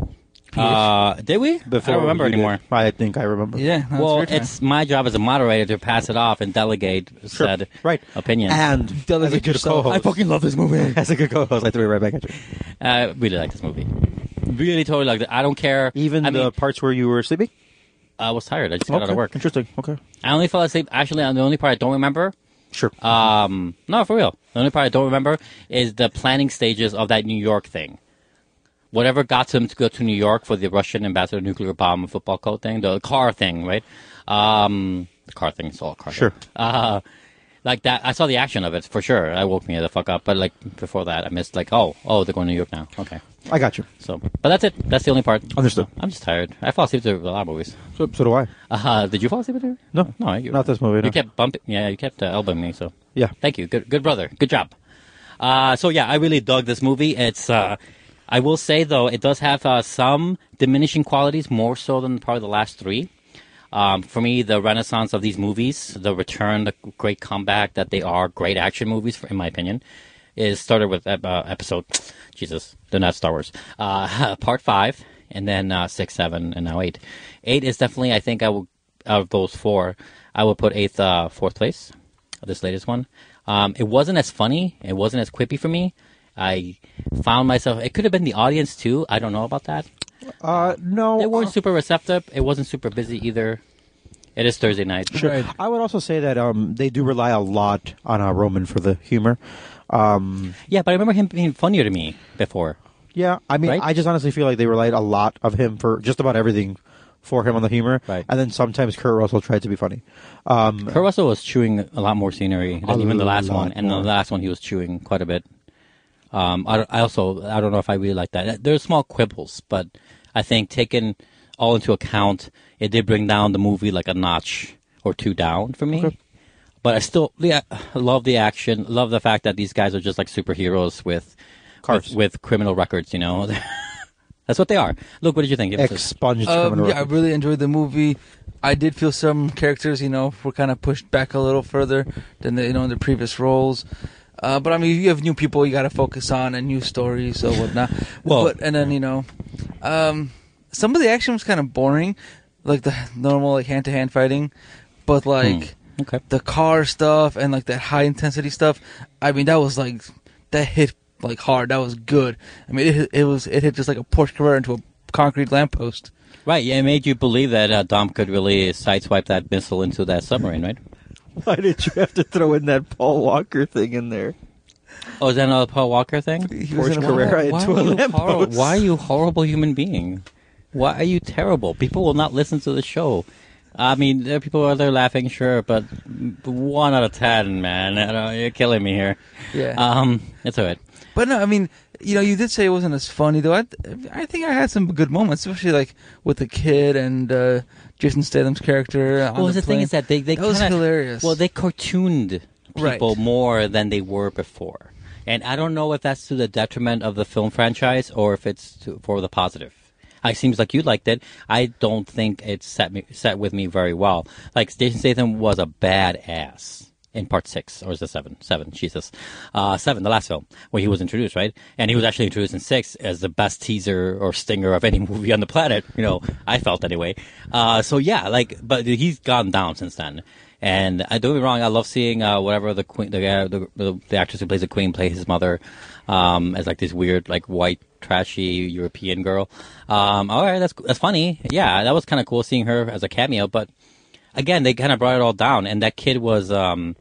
Did we? Before I don't remember you did. anymore. I think I remember. Yeah. that's Well, your time. it's my job as a moderator to pass it off and delegate said Right. opinion. And Delegate as a good yourself. co-host. I fucking love this movie. As a good co-host, I threw it right back at you. Really like this movie. Really, totally like it. I don't care. Even I the mean, parts where you were sleeping? I was tired. I just got out of work. Interesting. Okay. I only fell asleep. Actually, the only part I don't remember. Sure. No, for real. The only part I don't remember is the planning stages of that New York thing. Whatever got him to go to New York for the Russian ambassador nuclear bomb football coat thing, the car thing, right? The car thing, it's all car. Sure. Thing. Like that, I saw the action of it for sure. It woke me the fuck up. But like before that, I missed like, oh, they're going to New York now. Okay. I got you. So, but that's it. That's the only part. Understood. So, I'm just tired. I fall asleep to a lot of movies. So do I. Did you fall asleep to it? No. No, Not this movie, no. You kept bumping. Yeah, you kept elbowing me. So Yeah. thank you. Good brother. Good job. So yeah, I really dug this movie. It's I will say though, it does have some diminishing qualities, more so than probably the last three. For me, the renaissance of these movies, the return, the great comeback that they are great action movies, in my opinion, is started with episode, Jesus, they're not Star Wars, part 5, and then 6, 7, and now 8. 8 is definitely, I think, out of those 4, I would put 8th, 4th place, this latest one. It wasn't as funny, it wasn't as quippy for me. I found myself, it could have been the audience too, I don't know about that. No. They weren't super receptive. It wasn't super busy either. It is Thursday night. Sure. Right. I would also say that they do rely a lot on Roman for the humor. Yeah, but I remember him being funnier to me before. Yeah, I mean, Right? I just honestly feel like they relied a lot of him for just about everything for him on the humor. Right. And then sometimes Kurt Russell tried to be funny. Kurt Russell was chewing a lot more scenery than even the last lot one. And more. the last one, he was chewing quite a bit. I don't know if I really like that. There's small quibbles, but I think taken all into account, it did bring down the movie like a notch or two down for me. Okay. But I still love the action, love the fact that these guys are just like superheroes with Cars. with criminal records, you know. That's what they are. Look, what did you think? Give us a- Expunged criminal Yeah, I records. really enjoyed the movie. I did feel some characters, were kind of pushed back a little further than in their previous roles. But I mean, you have new people you got to focus on and new stories or whatnot. Well- and then some of the action was kind of boring, like the normal hand-to-hand fighting. But like Okay. the car stuff and like that high intensity stuff, I mean, that was like that hit like hard. That was good. I mean, it hit just like a Porsche Carrera into a concrete lamppost. Right, yeah, it made you believe that Dom could really sideswipe that missile into that submarine, right? Why did you have to throw in that Paul Walker thing in there? Oh, is that another Paul Walker thing? He was in Porsche a- Carrera into a lamppost. Why are you a horrible human being? Why are you terrible? People will not listen to the show. I mean, there are people out there laughing, sure, but 1 out of 10, man. I don't, you're killing me here. Yeah. It's all right. But no, I mean, you did say it wasn't as funny, though. I think I had some good moments, especially like with the kid and Jason Statham's character. On Well, the thing plane. is that they that was kinda, hilarious. Well, they cartooned people Right. more than they were before, and I don't know if that's to the detriment of the film franchise or if it's for the positive. It seems like you liked it. I don't think it set with me very well. Like Jason Statham was a badass in part 6, or is it 7? 7, Jesus. 7, the last film, where he was introduced, right? And he was actually introduced in 6 as the best teaser or stinger of any movie on the planet. I felt anyway. So yeah, but he's gone down since then. And don't get me wrong, I love seeing whatever the queen, the actress who plays the queen, play his mother as like this weird, like white, trashy European girl. All right, that's funny. Yeah, that was kind of cool seeing her as a cameo. But again, they kind of brought it all down, and that kid was, it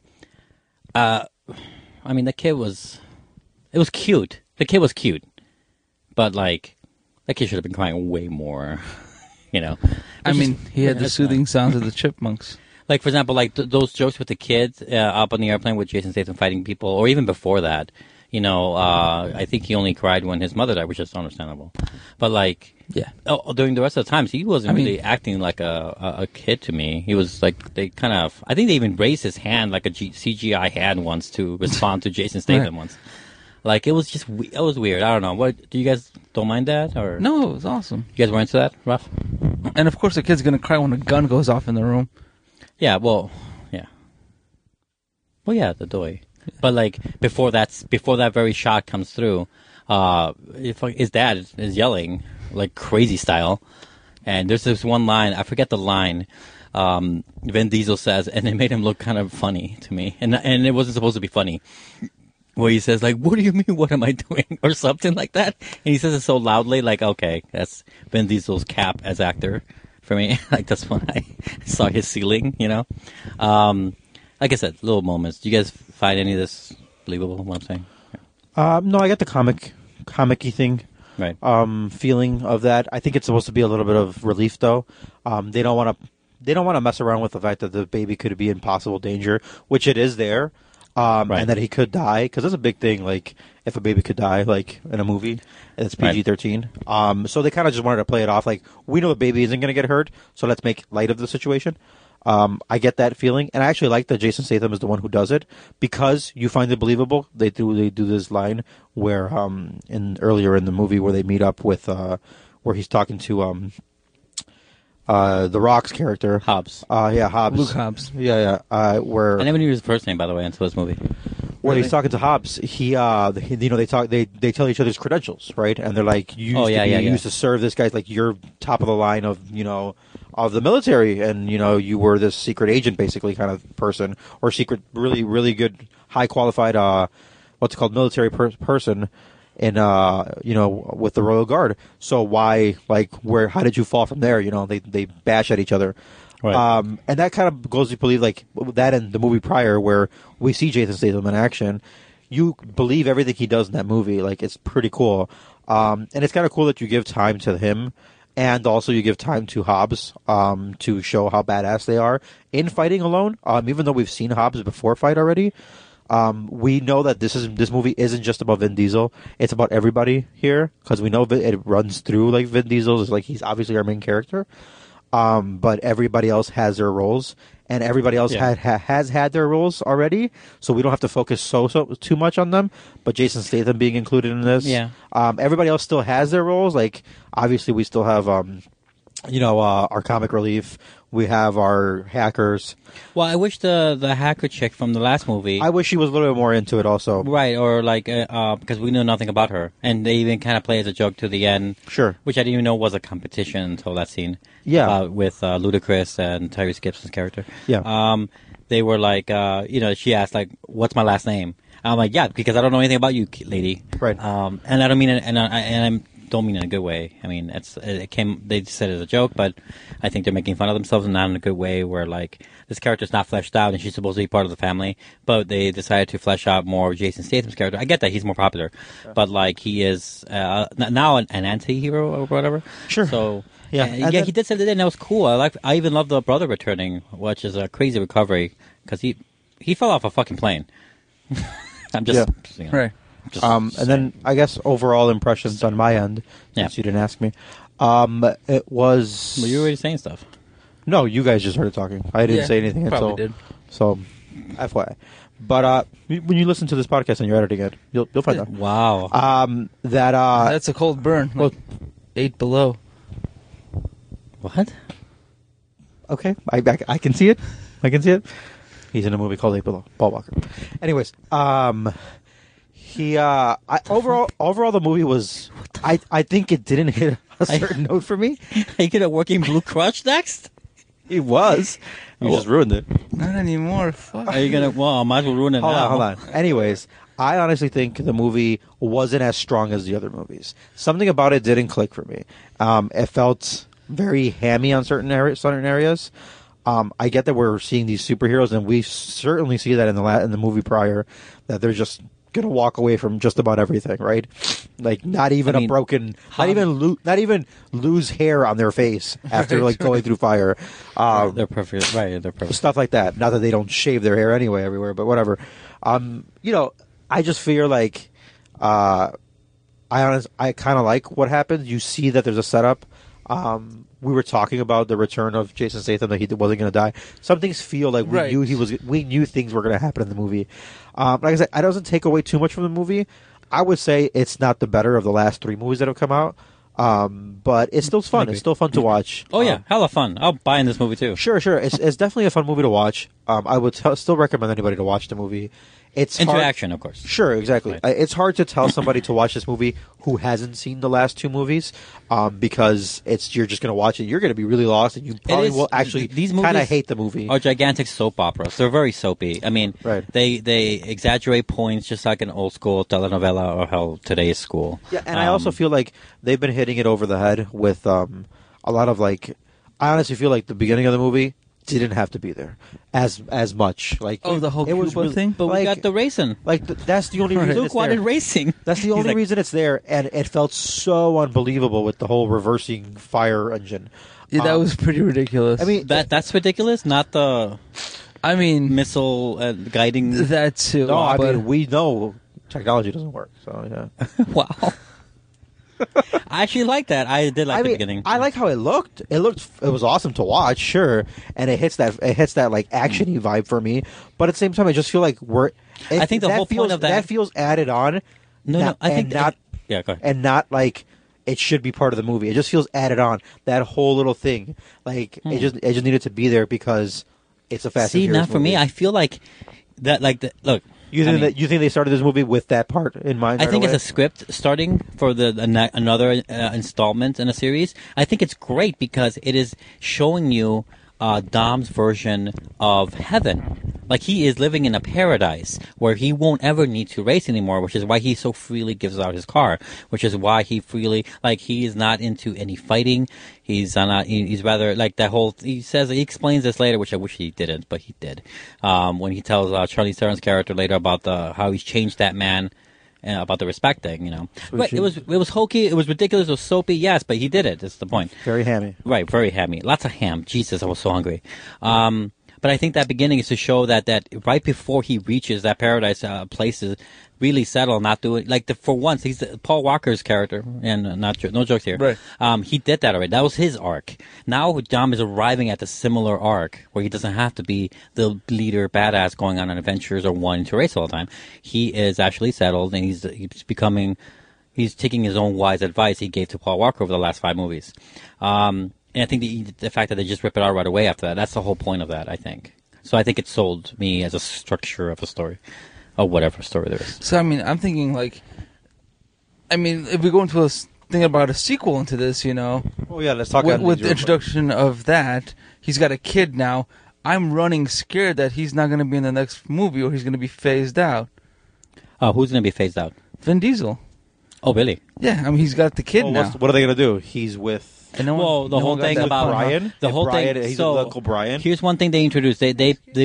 was cute. The kid was cute, but like that kid should have been crying way more. I mean, he had the soothing sounds of the chipmunks. Like, for example, like those jokes with the kids up on the airplane with Jason Statham fighting people, or even before that, I think he only cried when his mother died, which is understandable. But, like, Yeah. during the rest of the times, he wasn't really acting like a kid to me. He was like, I think they even raised his hand, like a CGI hand once to respond to Jason Statham once. Like, it was weird. I don't know. What, do you guys don't mind that? Or No, it was awesome. you guys were into that, Ruff? And of course, the kid's gonna cry when a gun goes off in the room. Yeah, well, yeah. Well, yeah, the doy. But like before that very shot comes through, his dad is yelling like crazy style. And there's this one line, I forget the line, Vin Diesel says, and it made him look kind of funny to me. And it wasn't supposed to be funny. Where he says, like, what do you mean, what am I doing? Or something like that. And he says it so loudly, like, okay, that's Vin Diesel's cap as actor for me. Like, that's when I saw his ceiling, you know? Like I said, little moments. Do you guys find any of this believable, what I'm saying? No, I got the comic-y thing. Right. Feeling of that. I think it's supposed to be a little bit of relief, though. They don't want to mess around with the fact that the baby could be in possible danger, which it is there, and that he could die, because that's a big thing. Like if a baby could die, like in a movie, and it's PG-13. So they kind of just wanted to play it off, like we know the baby isn't going to get hurt, so let's make light of the situation. I get that feeling, and I actually like that Jason Statham is the one who does it because you find it believable. They do this line where earlier in the movie where they meet up with where he's talking to The Rock's character Hobbs. Hobbs. Luke Hobbs. Where I never knew his first name, by the way, until this movie. When he's talking to Hobbs, they tell each other's credentials, right? And they're like, you used to serve this guy's like you're top of the line of of the military, and you were this secret agent, basically, kind of person, or secret, really, really good, high qualified, what's it called, military person, in with the Royal Guard. So why, how did you fall from there? They bash at each other. Right. And that kind of goes to believe, like that in the movie prior, where we see Jason Statham in action. You believe everything he does in that movie. Like, it's pretty cool. And it's kind of cool that you give time to him, and also you give time to Hobbs to show how badass they are in fighting alone. Even though we've seen Hobbs before fight already, we know that this movie isn't just about Vin Diesel. It's about everybody here, because we know it runs through like Vin Diesel. It's like he's obviously our main character. But everybody else has their roles, and everybody else has had their roles already, so we don't have to focus so too much on them. But Jason Statham being included in this, everybody else still has their roles. Like, obviously, we still have our comic relief. We have our hackers. Well, I wish the hacker chick from the last movie. I wish she was a little bit more into it also. Right, or because we know nothing about her. And they even kind of play as a joke to the end. Sure. Which I didn't even know was a competition until that scene. Yeah. With Ludacris and Tyrese Gibson's character. Yeah. They were like, she asked, like, what's my last name? I'm like, yeah, because I don't know anything about you, lady. Right. And I don't mean it, and I don't mean in a good way. I mean, they said it as a joke, but I think they're making fun of themselves, and not in a good way, where like this character's not fleshed out and she's supposed to be part of the family, but they decided to flesh out more Jason Statham's character. I get that he's more popular, but like he is now an anti-hero or whatever. Sure. So yeah, he did say that, and that was cool. I even love the brother returning, which is a crazy recovery, because he fell off a fucking plane. I'm just right. And then I guess overall impressions on my end, since you didn't ask me, it was. Well, you were already saying stuff. No, you guys just started talking. I didn't say anything until. Did. So, FYI. But when you listen to this podcast and you're editing it, you'll find out. Wow. That's a cold burn. Well, 8 Below. What? Okay, I can see it. I can see it. He's in a movie called 8 Below. Paul Walker. Anyways, overall the movie was. I think it didn't hit a certain note for me. Are you gonna working Blue Crutch next? It was. You just ruined it. Not anymore. Fuck. Are you gonna? Well, I might as well ruin it now. Hold on. Anyways, I honestly think the movie wasn't as strong as the other movies. Something about it didn't click for me. It felt very hammy on certain areas. I get that we're seeing these superheroes, and we certainly see that in the movie prior, that they're just gonna walk away from just about everything, right? Like not even not even lose hair on their face after like going through fire. They're perfect, right? They're perfect. Stuff like that. Not that they don't shave their hair anyway everywhere, but whatever. I just feel like I kind of like what happens. You see that there's a setup. We were talking about the return of Jason Statham, that he wasn't going to die. Some things feel like we knew things were going to happen in the movie. Like I said, it doesn't take away too much from the movie. I would say it's not the better of the last 3 movies that have come out, but it's still fun. It's still fun to watch. Oh yeah, hella fun. I'll buy in this movie too. Sure. It's definitely a fun movie to watch. I would still recommend anybody to watch the movie. it's interaction, of course. Sure, exactly. Right. It's hard to tell somebody to watch this movie who hasn't seen the last two movies, because you're just going to watch it. You're going to be really lost, and you probably will actually kind of hate the movie. Are gigantic soap operas. They're very soapy. I mean, they exaggerate points just like an old school telenovela or how today's school. Yeah, and I also feel like they've been hitting it over the head with a lot of like. I honestly feel like the beginning of the movie didn't have to be there as much. Like the whole was Cuba thing. But we got the racing. Like that's the only reason Luke it's there. wanted racing. That's the only reason it's there, and it felt so unbelievable with the whole reversing fire engine. Yeah, that was pretty ridiculous. I mean, that's ridiculous. Not the. I mean, missile guiding. That too. No, I mean we know technology doesn't work. So yeah. Wow. I actually like that. I did like the beginning. I like how it looked. It was awesome to watch, sure, and it hits that like actiony vibe for me. But at the same time, I just feel like I think the whole point of that feels added on. No, I think not. Yeah, go ahead. And not like it should be part of the movie. It just feels added on. That whole little thing, like it just needed to be there because it's a Fast and Furious not for movie. me. I feel like that. Look. You think you think they started this movie with that part in mind? I think it's a script starting for another installment in a series. I think it's great because it is showing you Dom's version of heaven. Like he is living in a paradise where he won't ever need to race anymore, which is why he so freely gives out his car, which is why he freely, like he is not into any fighting. He's not, he's rather like that whole, he explains this later, which I wish he didn't, but he did. When he tells Charlize Theron's character later about how he's changed that man, about the respect thing, you know. Right, it was hokey, it was ridiculous, it was soapy, yes, but he did it, that's the point. Very hammy. Right, very hammy. Lots of ham. Jesus, I was so hungry. But I think that beginning is to show that right before he reaches that paradise place is really settle, not do it. Like for once, he's Paul Walker's character, and no jokes here. Right. He did that already. That was his arc. Now Dom is arriving at the similar arc where he doesn't have to be the leader badass going on adventures or wanting to race all the time. He is actually settled, and he's taking his own wise advice he gave to Paul Walker over the last 5 movies. And I think the fact that they just rip it out right away after that's the whole point of that, I think. So I think it sold me as a structure of a story, or whatever story there is. So, I mean, I'm thinking, if we go into thinking about a sequel into this, you know. Oh, yeah, let's talk about with the introduction of that, he's got a kid now. I'm running scared that he's not going to be in the next movie or he's going to be phased out. Who's going to be phased out? Vin Diesel. Oh, really? Yeah, I mean, he's got the kid now. What are they going to do? He's with... And the whole thing about Brian. The whole Brian, thing. He's so Uncle Brian. Here's one thing they introduced. They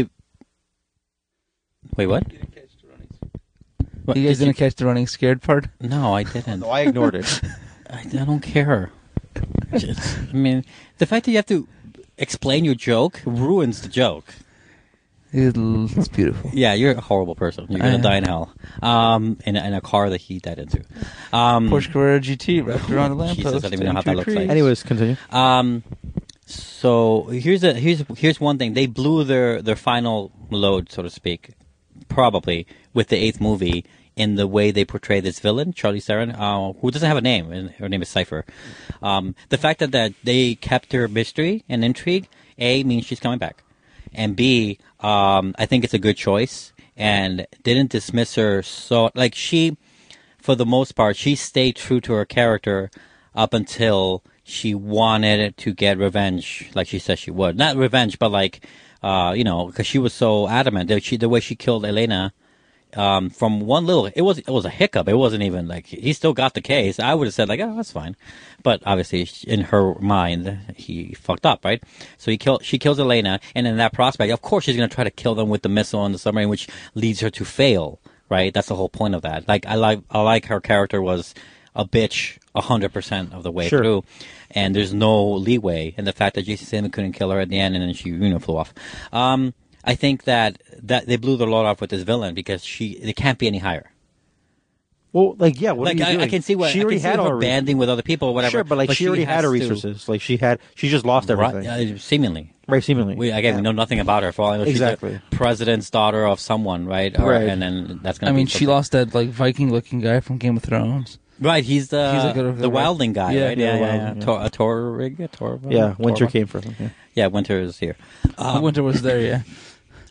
wait. What? You guys didn't catch the running scared part? No, I didn't. No, I ignored it. I don't care. I mean, the fact that you have to explain your joke ruins the joke. It's beautiful. Yeah, you're a horrible person. You're gonna die in hell. In a car that he died into. Porsche Carrera GT wrapped around the lamppost. Jesus, I don't even know how that looks like. Anyways, continue. So here's one thing. They blew their final load, so to speak, probably with the 8th movie in the way they portray this villain, Charlize Theron, who doesn't have a name, and her name is Cypher. The fact that they kept her mystery and intrigue, A, means she's coming back. And B, I think it's a good choice and didn't dismiss her. So, like, she, for the most part, she stayed true to her character up until she wanted to get revenge, like she said she would. Not revenge, but like, because she was so adamant. The way she killed Elena, from one little, it was a hiccup. It wasn't even like, he still got the case. I would have said like, oh, that's fine. But obviously in her mind, he fucked up, right? So she kills Elena, and in that prospect, of course she's going to try to kill them with the missile on the submarine, which leads her to fail, right? That's the whole point of that. Like, I like her character was a bitch 100% of the way through, and there's no leeway. And the fact that Jason Statham couldn't kill her at the end, and then she, flew off. I think that they blew their load off with this villain because it can't be any higher. Well, like, yeah, what like, are you doing? I can see what she already had her banding with other people or whatever. Sure, but she already had her resources. Like she just lost everything. Seemingly. Right, seemingly. We know nothing about her. For all I know, she's the president's daughter of someone, right? And then that's going to be... I mean, she lost that like Viking-looking guy from Game of Thrones. Right, he's the wildling guy, right? Yeah. Torrig. Yeah, Winter came from him. Yeah, Winter is here. Winter was there, yeah.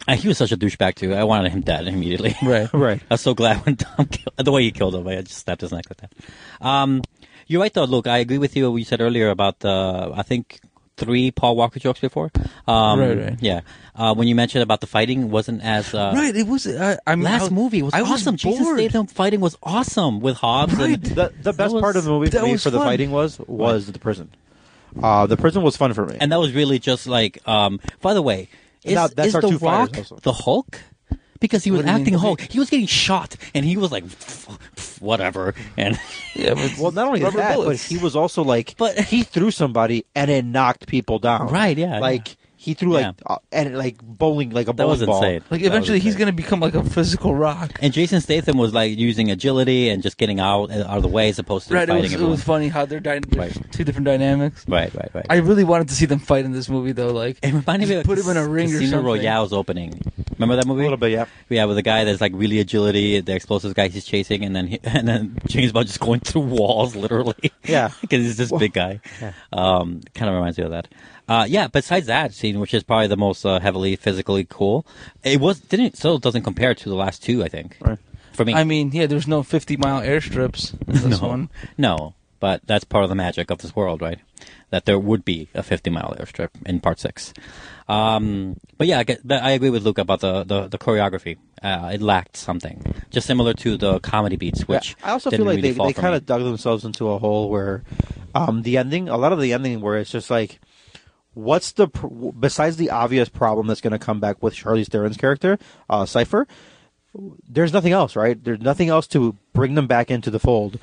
He was such a douchebag too. I wanted him dead immediately. Right. Right. I was so glad when Tom the way he killed him. I just snapped his neck like that. You're right though. Look, I agree with you. What you said earlier about the I think 3 Paul Walker jokes before. Right. Yeah. When you mentioned about the fighting, wasn't as right. It was. I mean, last movie was awesome. Jason Statham fighting was awesome with Hobbs. Right. And The best part of the movie for me for the fighting was the prison. The prison was fun for me. And that was really just like. By the way, is that's our The two Rock fighters also. the Hulk? Because he was What do you acting mean? Hulk. He was getting shot, and he was like, whatever. And Yeah, but Well, not only rubber that, bullets. but he was also like, But- he threw somebody and it knocked people down. Right, yeah, Like he threw like and like bowling, like a that was bowling ball. insane. like That was eventually he's insane. going to become like a physical Rock. And Jason Statham was like using agility and just getting out of the way as opposed to Right. It fighting was, it everyone. was funny how they're Right. two different dynamics. Right. I really wanted to see them fight in this movie though. Like It reminded me of put him in a ring or Casino something. Royale's opening. Remember that movie? A little bit, yeah. Yeah, with the guy that's like really agility, the explosive guy he's chasing, and then James Bond just going through walls, literally. Yeah. Because he's this big guy. Kind of reminds me of that. Yeah. Besides that scene, which is probably the most heavily physically cool, still doesn't compare to the last two. I think. Right. For me, I mean, yeah, there's no 50-mile airstrips in this one. No, but that's part of the magic of this world, right? That there would be a 50-mile airstrip in Part 6. But yeah, I agree with Luke about the choreography. It lacked something, just similar to the comedy beats, which I also didn't feel like really fall they for kind me. of dug themselves into a hole where the ending, a lot of the ending, where it's just like, what's besides the obvious problem that's going to come back with Charlize Theron's character, Cypher? There's nothing else, right? There's nothing else to bring them back into the fold.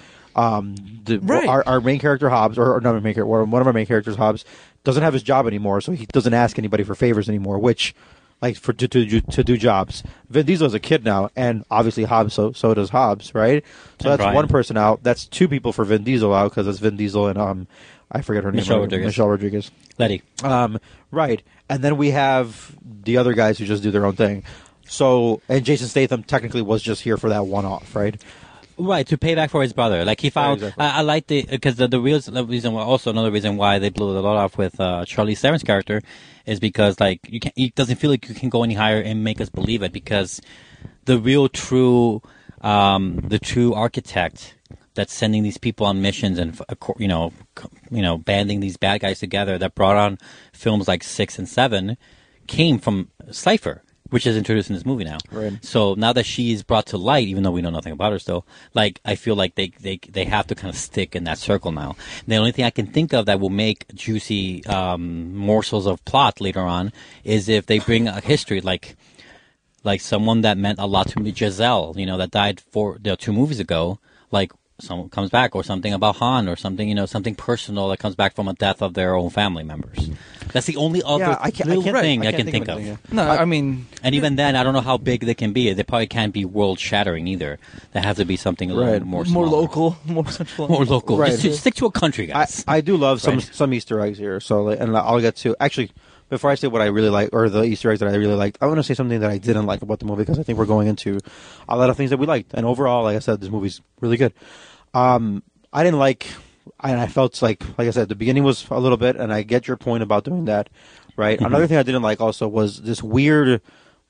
Right. Our main character Hobbs, or not our main character, one of our main characters Hobbs, doesn't have his job anymore, so he doesn't ask anybody for favors anymore. Which, like, to do jobs. Vin Diesel's a kid now, and obviously Hobbs, so does Hobbs, right? So And that's Brian. one person out. That's 2 people for Vin Diesel out because it's Vin Diesel and I forget her name. Michelle Rodriguez. Letty. Right, and then we have the other guys who just do their own thing. So, and Jason Statham technically was just here for that one-off, right? Right, to pay back for his brother. Like he found, exactly. I like because the real reason, also another reason why they blew it a lot off with Charlize Theron's character is because like it doesn't feel like you can go any higher and make us believe it, because the true architect that's sending these people on missions and banding these bad guys together that brought on films like 6 and 7 came from Cypher, which is introduced in this movie now. Right. So now that she's brought to light, even though we know nothing about her still, like I feel like they have to kind of stick in that circle now. And the only thing I can think of that will make juicy morsels of plot later on is if they bring a history like someone that meant a lot to me, Giselle, that died 2 movies ago, like someone comes back, or something about Han, or something, something personal that comes back from a death of their own family members. That's the only other little thing I can think of. No, I mean, And even then, I don't know how big they can be. They probably can't be world-shattering either. They have to be something a little more more smaller. local, more central. More local. Right. Just stick to a country, guys. I do love Right. some Easter eggs here. So, and I'll get to actually. Before I say what I really like, or the Easter eggs that I really liked, I want to say something that I didn't like about the movie, because I think we're going into a lot of things that we liked. And overall, like I said, this movie's really good. I didn't like, and I felt like I said, the beginning was a little bit, and I get your point about doing that, right? Mm-hmm. Another thing I didn't like also was this weird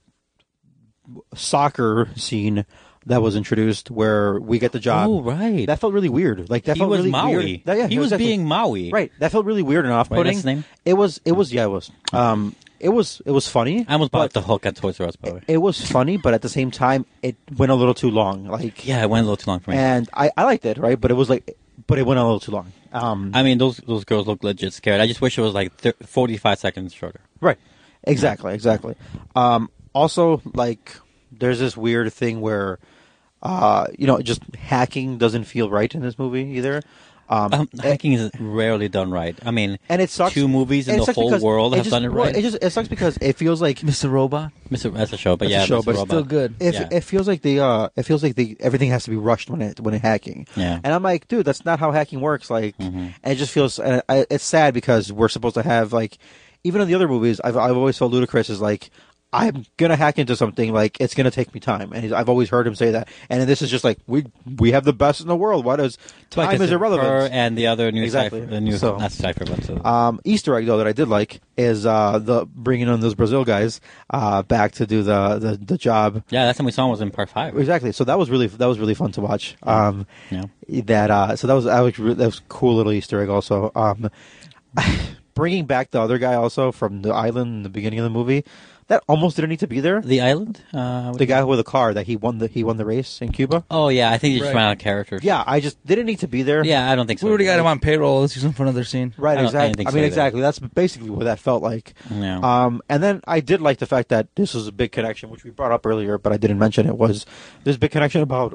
soccer scene that was introduced where we get the job. Oh, right. That felt really weird. Like that He felt was really Maui. weird. Yeah, He was exactly. being Maui. Right. That felt really weird and off-putting. Right, that's his name? It was. It was funny. I almost bought but the Hulk at Toys R Us, by the way. It was funny, but at the same time, it went a little too long. Like, Yeah, it went a little too long for me. and I liked it, right? But it was like, but it went a little too long. I mean, those girls look legit scared. I just wish it was like 45 seconds shorter. Right. Exactly. Also, like, there's this weird thing where, just hacking doesn't feel right in this movie either. Hacking is rarely done right. I mean, And it sucks. 2 movies in and it the sucks whole because world have just- done it well, right. It sucks because it feels like Mr. Robot. That's a show, but It's yeah, a show, Mr. but Robot. Still good. it feels like everything has to be rushed when it hacking. Yeah. And I'm like, dude, that's not how hacking works. Like, Mm-hmm. and it just feels, it's sad because we're supposed to have, like, even in the other movies, I've always felt ludicrous is like, I'm gonna hack into something. Like it's gonna take me time, and I've always heard him say that. And this is just like we have the best in the world. Why does time is irrelevant? Her and the other new Exactly. Cypher, the new not Cypher, but Easter egg though that I did like is the bringing in those Brazil guys back to do the job. Yeah, that's when we saw him was in part 5. Exactly. So that was really fun to watch. So that was a cool little Easter egg also. Bringing back the other guy also from the island in the beginning of the movie. That almost didn't need to be there. The island? The guy with the car that he won the race in Cuba. Oh yeah, I think he just ran out of characters. Yeah, I just didn't need to be there. Yeah, I don't think so. We already got him on payroll. Let's use him for another scene. Right, exactly. I mean, so exactly. That's basically what that felt like. Yeah. And then I did like the fact that this was a big connection, which we brought up earlier, but I didn't mention it, was this big connection about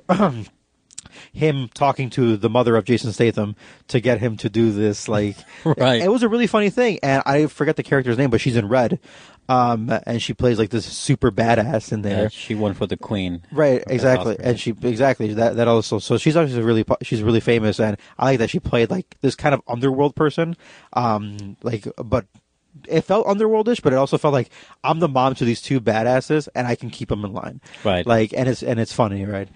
him talking to the mother of Jason Statham to get him to do this. Like, right. It was a really funny thing, and I forget the character's name, but she's in Red. And she plays like this super badass in there. Yeah, she won for the Queen. Right, exactly. And that also, so she's obviously she's really famous, and I like that she played like this kind of underworld person. But it felt underworldish, but it also felt like I'm the mom to these two badasses, and I can keep them in line. Right. Like, and it's funny, right?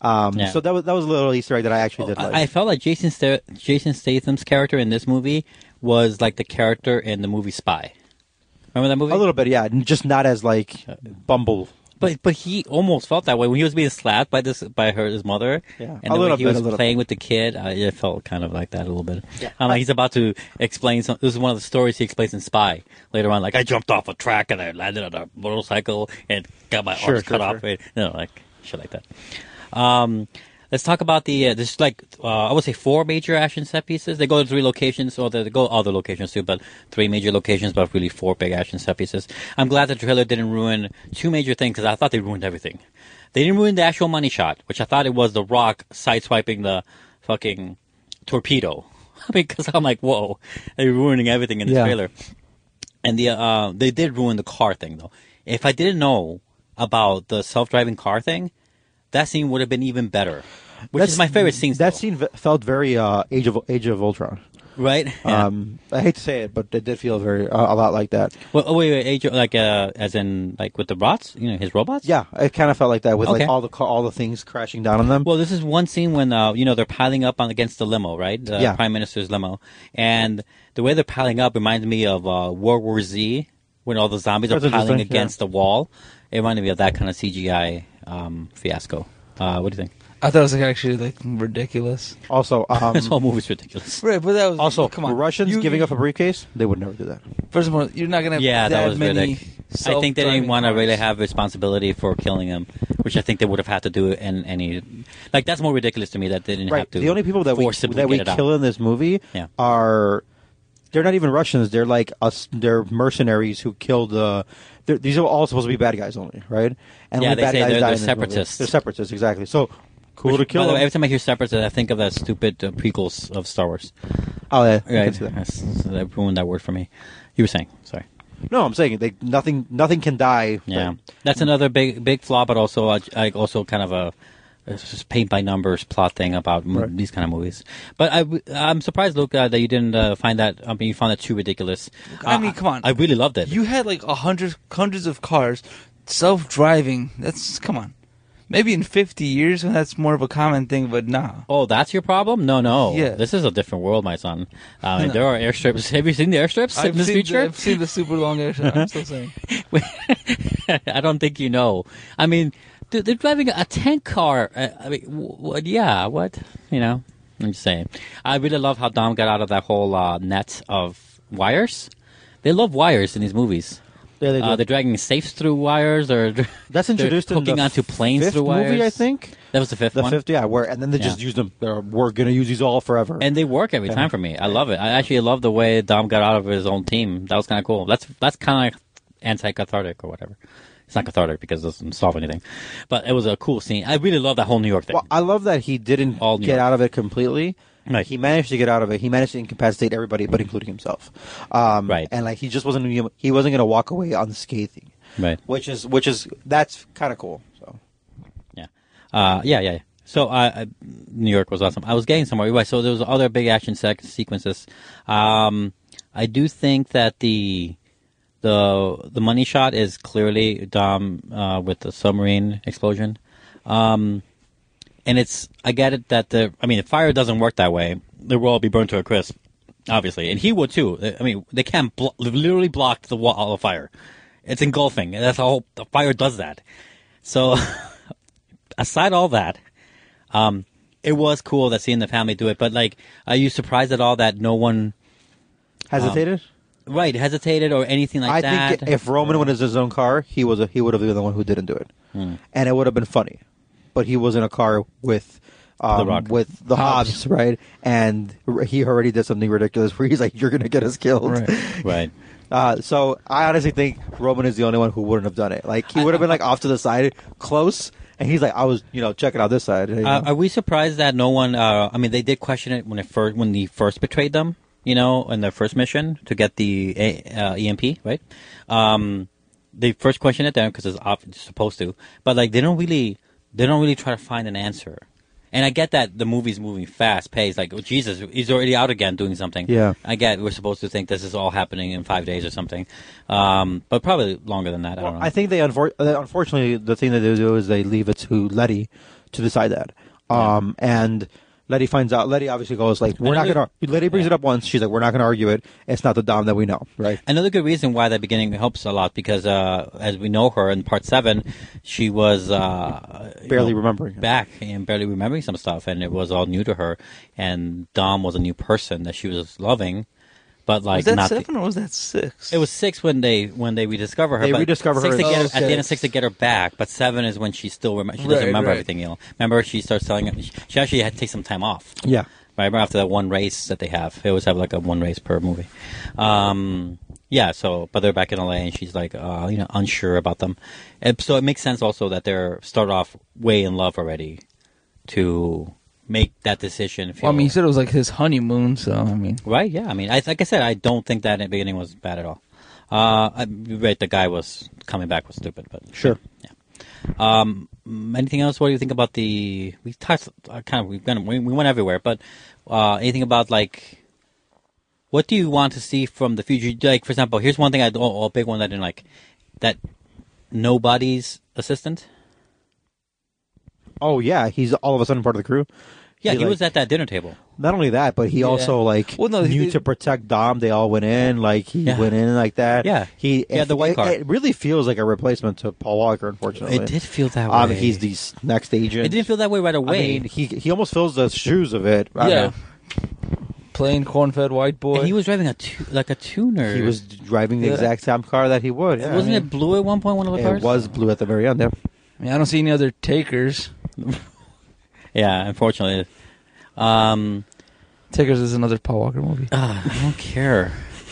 So that was a little Easter egg that I actually did like. I felt like Jason Statham's character in this movie was like the character in the movie Spy. Remember that movie? A little bit, yeah. Just not as like Bumble. But he almost felt that way when he was being slapped by his mother. Yeah, and he was playing with the kid. It felt kind of like that a little bit. Yeah. Like he's about to explain something. This is one of the stories he explains in Spy later on. Like I jumped off a track and I landed on a motorcycle and got my arms cut off. Like shit like that. Let's talk about there's I would say 4 major action set pieces. They go to 3 locations, or they go other locations too, but 3 major locations, but really 4 big action set pieces. I'm glad the trailer didn't ruin 2 major things, because I thought they ruined everything. They didn't ruin the actual money shot, which I thought it was The Rock sideswiping the fucking torpedo. Because I'm like, whoa, they're ruining everything in this trailer. And they did ruin the car thing, though. If I didn't know about the self-driving car thing, that scene would have been even better. Which is my favorite scene. That scene felt very Age of Ultron. Right? Yeah. I hate to say it, but it did feel very a lot like that. Well, wait, as in like with the robots, his robots. Yeah, it kind of felt like that with like all the things crashing down on them. Well, this is one scene when they're piling up against the limo, right? The Prime Minister's limo, and the way they're piling up reminds me of World War Z, when all the zombies are piling against the wall. It reminded me of that kind of CGI fiasco. What do you think? I thought it was actually ridiculous. Also, this whole movie's ridiculous. Right, but that was also come on. Russians giving up a briefcase. They would never do that. First of all, you're not gonna have that was many. ridiculous. I think they didn't want to really have responsibility for killing him, which I think they would have had to do in any. Like that's more ridiculous to me that they didn't have to. The only people that we kill in this movie are. They're not even Russians. They're like us. They're mercenaries who killed these are all supposed to be bad guys only, right? And they bad say guys they're separatists. They're separatists, exactly. So cool to kill by the them. way, every time I hear separatists, I think of that stupid prequels of Star Wars. Oh yeah, right. That ruined that word for me. You were saying, sorry. No, I'm saying nothing can die. Yeah, that's another big flaw, but also also kind of a. It's just paint by numbers plot thing about these kind of movies. But I'm surprised, Luke, that you didn't find that. I mean, you found that too ridiculous. I mean, come on. I really loved it. You had hundreds of cars, self-driving. Come on. Maybe in 50 years when that's more of a common thing, but nah. Oh, that's your problem? No. Yeah. This is a different world, my son. There are airstrips. Have you seen the airstrips in this future? I've seen the super long airstrip. I'm still saying. I don't think you know. I mean. Dude, they're driving a tank car. What? I'm just saying. I really love how Dom got out of that whole net of wires. They love wires in these movies. Yeah, they do. They're dragging safes through wires, or that's introduced in hooking onto planes through wires. Movie, I think. That was the fifth one? The fifth, yeah. And then they just use them. We're going to use these all forever. And they work every time for me. I love it. I actually love the way Dom got out of his own team. That was kind of cool. That's kind of like anti-cathartic or whatever. It's not cathartic because it doesn't solve anything. But it was a cool scene. I really love that whole New York thing. Well, I love that he didn't get out of it completely. Right. He managed to get out of it. He managed to incapacitate everybody, but including himself. Right. And he just wasn't going to walk away unscathing. Right. Which is that's kind of cool. So. Yeah. Yeah. So New York was awesome. I was getting somewhere. Right. So there was other big action sequences. I do think that the The money shot is clearly Dom with the submarine explosion. And I get it that the fire doesn't work that way. They will all be burned to a crisp, obviously. And he would too. I mean, they can't literally block the wall of fire. It's engulfing. That's how the fire does that. So, aside all that, it was cool that seeing the family do it. But like, are you surprised at all that no one Hesitated? Hesitated or anything like that? I think if Roman was in his own car, he would have been the one who didn't do it, and it would have been funny. But he was in a car with The Rock. with the Hobbs, right? And he already did something ridiculous where he's like, "You're going to get us killed." Right. So I honestly think Roman is the only one who wouldn't have done it. Like he would have been like off to the side, close, and he's like, "I was, checking out this side." Are we surprised that no one? They did question it when he first betrayed them. In their first mission to get the EMP, right? They first questioned it then because it's supposed to, but like they don't really try to find an answer. And I get that the movie's moving fast paced. Like, oh, Jesus, he's already out again doing something. Yeah. I get we're supposed to think this is all happening in 5 days or something, but probably longer than that. I don't know. I think they unfortunately the thing that they do is they leave it to Letty to decide that. And Letty finds out. Letty obviously goes like, "We're not gonna." Letty brings it up once. She's like, "We're not gonna argue it. It's not the Dom that we know, right?" Another good reason why that beginning helps a lot because as we know her in Part 7, she was barely remembering back and barely remembering some stuff, and it was all new to her. And Dom was a new person that she was loving, but like was that not 7 or was that 6? It was 6 when they rediscover her. They rediscover her at the end of 6 6 to get her back, but 7 is when she still she doesn't remember everything. Remember, she starts telling him she actually had to take some time off. Yeah. Right after that one race that they have, they always have like a one race per movie. So but they're back in LA and she's like unsure about them, and so it makes sense also that they're start off way in love already to make that decision. You said it was like his honeymoon, so right? Yeah, like I said, I don't think that in the beginning was bad at all. The guy was coming back was stupid, but sure. Yeah. Anything else? What do you think about we touched we went everywhere, but anything about like what do you want to see from the future? Like, for example, here's one thing a big one that I didn't like, that nobody's assistant. Oh yeah, he's all of a sudden part of the crew. Yeah, he was at that dinner table. Not only that, but he also knew to protect Dom. They all went in, went in like that. Yeah, he had the white card. It really feels like a replacement to Paul Walker. Unfortunately, it did feel that way. He's the next agent. It didn't feel that way right away. He almost fills the shoes of it. Plain corn-fed white boy. And he was driving a tuner. He was driving the exact same car that he would. Yeah. Wasn't it blue at one point? One of the cars. It was blue at the very end. Yeah. I don't see any other takers. Yeah, unfortunately. Takers is another Paul Walker movie. I don't care.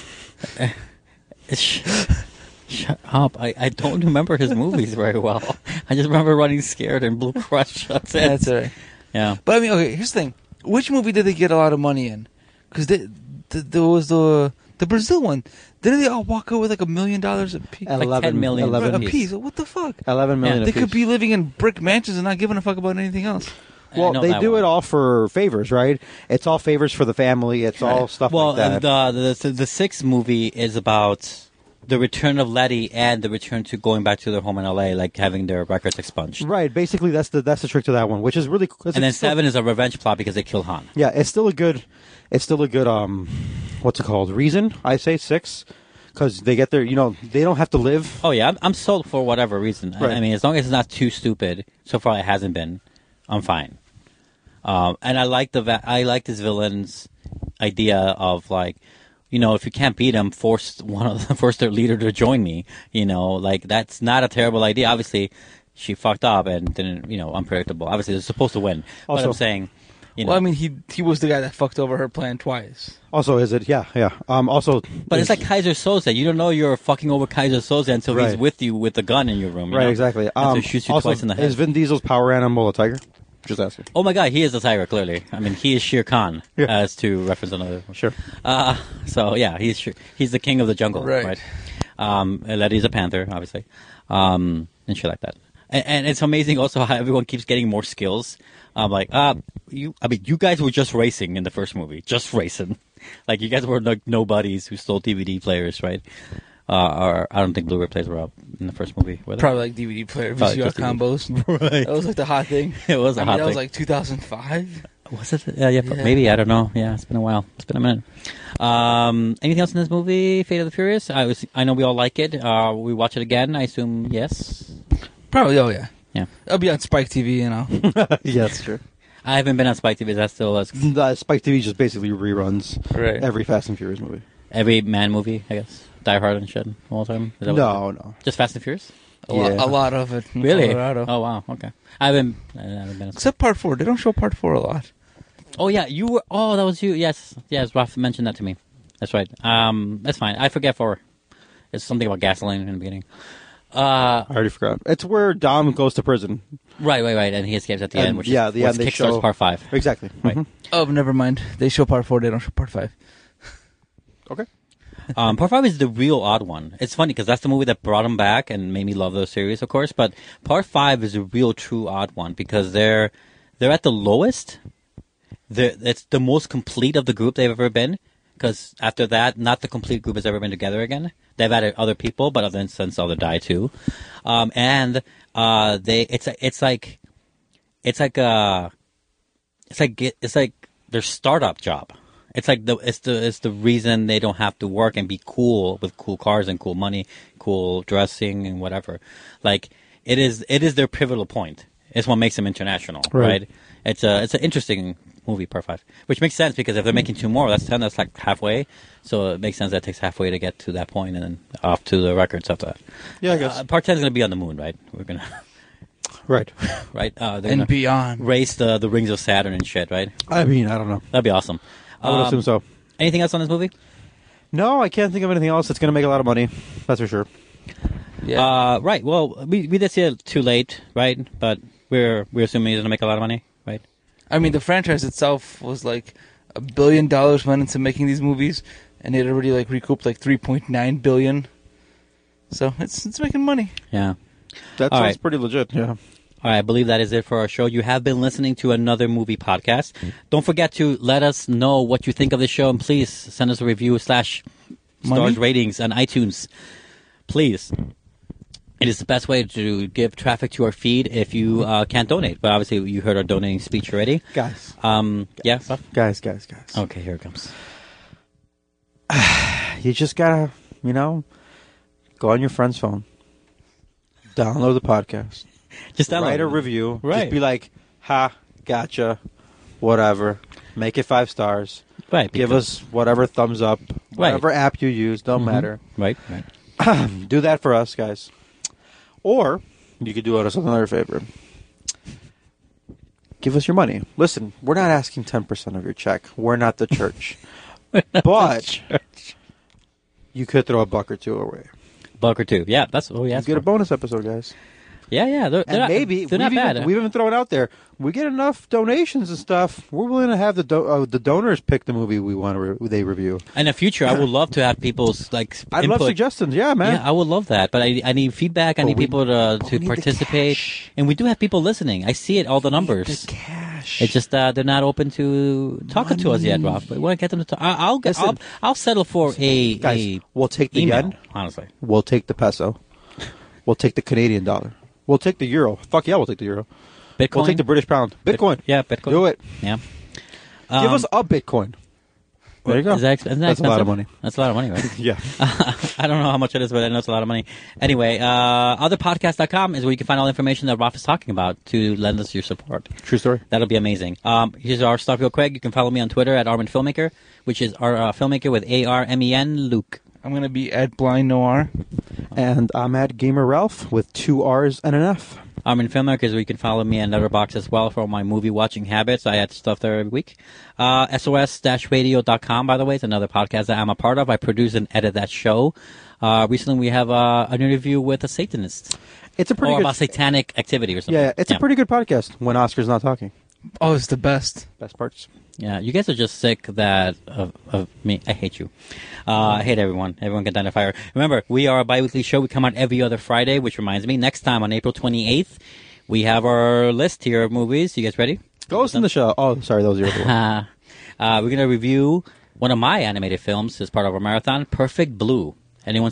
Shut up. I don't remember his movies very well. I just remember Running Scared and Blue Crush. That's it. That's all right. Yeah. But okay, here's the thing. Which movie did they get a lot of money in? Because there was the Brazil one. Didn't they all walk out with like $1 million a piece? Like 10 million a piece. What the fuck? 11 million. They could be living in brick mansions and not giving a fuck about anything else. Well, they do it all for favors, right? It's all favors for the family. It's all stuff like that. Well, the sixth movie is about the return of Letty and the return to going back to their home in L.A., like having their records expunged. Right. Basically, that's the trick to that one, which is really cool. And then 7 is a revenge plot because they kill Han. Yeah, it's still a good what's it called? Reason, I say 6. Because they get their, they don't have to live. Oh, yeah. I'm sold for whatever reason. Right. I mean, as long as it's not too stupid. So far, it hasn't been. I'm fine. And I like this villain's idea of like, if you can't beat him, force their leader to join me. Like that's not a terrible idea. Obviously, she fucked up and didn't, unpredictable. Obviously, they're supposed to win. Also, but I'm saying, Well, I mean, he was the guy that fucked over her plan twice. Also, is it? Yeah. But it's like Kaiser Soze. You don't know you're fucking over Kaiser Soze until he's with you with a gun in your room. Right. Exactly. So he shoots you twice in the head. Is Vin Diesel's power animal a tiger? Just asking. Oh my God, he is a tiger. Clearly, I mean, he is Shere Khan, as to reference another. Sure. So yeah, he's the king of the jungle, right? Letty's a panther, obviously, and shit like that. And it's amazing also how everyone keeps getting more skills. Like, you guys were just racing in the first movie, just racing. Like you guys were like nobodies who stole DVD players, right? Or I don't think Blu-ray players were out in the first movie. Were they? Probably like DVD player, Probably VCR just DVD. combos. Right. That was like the hot thing. It was a hot That thing. was like 2005. Was it? Yeah, maybe. I don't know. Yeah, it's been a while. It's been a minute. Anything else in this movie, Fate of the Furious? I know we all like it. We watch it again. I assume yes. Probably. Oh yeah. Yeah. It'll be on Spike TV. You know. Yes, sure. I haven't been on Spike TV. That still is Spike TV just basically reruns Right. every Fast and Furious movie. every man movie. I guess Die Hard and shit all the time. Is that what No. just Fast and Furious. A lot of it. In Really? Colorado. Oh wow. Okay. I haven't been. Except Part 4. They don't show Part 4 a lot. Oh yeah, you were. Oh, that was you. Yes, Ralph mentioned that to me. That's right. That's fine. I forget 4. It's something about gasoline in the beginning. I already forgot. It's where Dom goes to prison. Right, and he escapes at the end, which yeah, is the what end they kickstarts show Part 5. Exactly. Right. Mhm. Oh, but never mind. They show Part 4. They don't show Part 5. Okay. Part 5 is the real odd one. It's funny because that's the movie that brought him back and made me love those series, of course. But Part 5 is a real, true odd one because they're at the lowest. It's the most complete of the group they've ever been. Because after that, not the complete group has ever been together again. They've added other people, but then since other die too. It's like their startup job. It's like it's the reason they don't have to work and be cool with cool cars and cool money, cool dressing and whatever. Like it is their pivotal point. It's what makes them international, right? It's an interesting movie, Part 5, which makes sense because if they're making 2 more, that's 10. That's like halfway. So it makes sense that it takes halfway to get to that point and then off to the records after that. Yeah, I guess. Part 10 is going to be on the moon, right? We're gonna Right. right they're And gonna beyond. race the rings of Saturn and shit, right? I mean, I don't know. That'd be awesome. I would assume so. Anything else on this movie? No, I can't think of anything else that's going to make a lot of money. That's for sure. Yeah. Right. Well, we did see it too late, right? But we're assuming it's going to make a lot of money, right? I mean, the franchise itself was like $1 billion went into making these movies, and it already like recouped like $3.9 billion. So it's making money. Yeah. That All sounds right. pretty legit, yeah. All right, I believe that is it for our show. You have been listening to another movie podcast. Don't forget to let us know what you think of the show, and please send us a review / stars ratings on iTunes. Please. It is the best way to give traffic to our feed if you can't donate. But obviously, you heard our donating speech already. Guys. Yeah? Guys. Okay, here it comes. You just got to, go on your friend's phone. Download the podcast. Just download Write a it. review. Right. Just be like, ha, gotcha, whatever. Make it 5 stars. Right. Give us whatever thumbs up. Whatever app you use, don't matter. Right. Do that for us, guys. Or you could do us another favor. Give us your money. Listen, we're not asking 10% of your check. We're not the church. But you could throw $1 or $2 away. $1 or $2. Yeah, that's what we You asked get a for. bonus episode, guys. Yeah. They're And not, maybe they're not bad. we've even thrown out there. We get enough donations and stuff. We're willing to have the donors pick the movie we want to they review. In the future, I would love to have people's I'd love input. suggestions. Yeah, man. Yeah, I would love that, but I need feedback. I need people to need the participate, cash. and we do have people listening. I see it, all the numbers. The cash. It's just they're not open to talking to us yet, Rob. But we want to get them to talk. I'll settle for Guys, we'll take the email, yen. honestly. We'll take the peso. We'll take the Canadian dollar. We'll take the euro. Fuck yeah, we'll take the euro. Bitcoin. We'll take the British pound. Bitcoin. Yeah, Bitcoin. Do it. Yeah. Give us a Bitcoin. There you go. Isn't that That's a lot expensive? of money. That's a lot of money, right? Yeah. I don't know how much it is, but I know it's a lot of money. Anyway, otherpodcast.com is where you can find all the information that Ralph is talking about to lend us your support. True story. That'll be amazing. Here's our stuff real quick. You can follow me on Twitter at Armin Filmmaker, which is our filmmaker with ARMEN, Luke. I'm going to be at Blind Noir. And I'm at Gamer Ralph with 2 R's and an F. Armin Filmmaker is where you can follow me on Letterboxd as well for my movie watching habits. I add stuff there every week. SOS-radio.com, by the way, is another podcast that I'm a part of. I produce and edit that show. Recently, we have an interview with a Satanist. It's a pretty or good... about satanic activity or something. Yeah, it's a pretty good podcast when Oscar's not talking. Oh, it's the best. Best parts. Yeah, you guys are just sick of me. I hate you. I hate everyone. Everyone can identify her. Remember, we are a bi-weekly show. We come out every other Friday, which reminds me, next time on April 28th, we have our list here of movies. You guys ready? Ghost in the Shell. Oh, sorry, that was your other one. We're going to review one of my animated films as part of our marathon, Perfect Blue. Anyone seen it?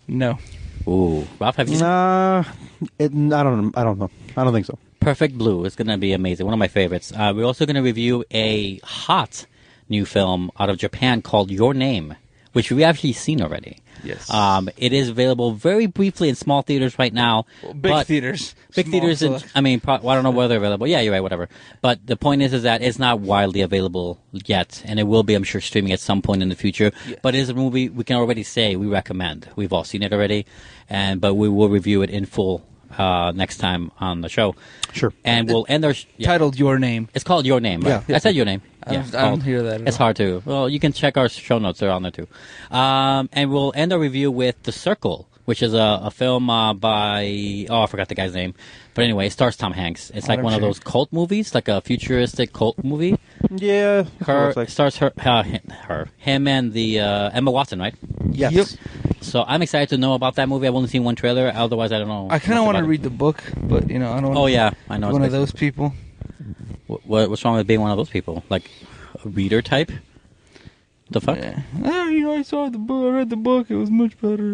No. Ooh, Ralph, have you seen I don't know. I don't think so. Perfect Blue? It's going to be amazing. One of my favorites. We're also going to review a hot new film out of Japan called Your Name, which we've actually seen already. Yes. It is available very briefly in small theaters right now. Big theaters. Big Small, theaters. so- I don't know where they're available. Yeah, you're right, whatever. But the point is that it's not widely available yet, and it will be, I'm sure, streaming at some point in the future. Yeah. But it is a movie we can already say we recommend. We've all seen it already, but we will review it in full next time on the show. Sure. And we'll end our... Titled Your Name. It's called Your Name, right? Yeah. I said Your Name. I don't hear that at It's all. hard to. Well, you can check our show notes. They're on there, too. And we'll end our review with The Circle, which is a film by... Oh, I forgot the guy's name. But anyway, it stars Tom Hanks. It's like Adam one of Shank. those cult movies, like a futuristic cult movie. Yeah. It stars him and the Emma Watson, right? Yes. Yep. So I'm excited to know about that movie. I've only seen one trailer. Otherwise, I don't know. I kind of much want to about it. read the book, but I don't want Oh, yeah. I know. one it's of those people. What's wrong with being one of those people? Like a reader type? The fuck? Yeah. I saw the book. I read the book. It was much better.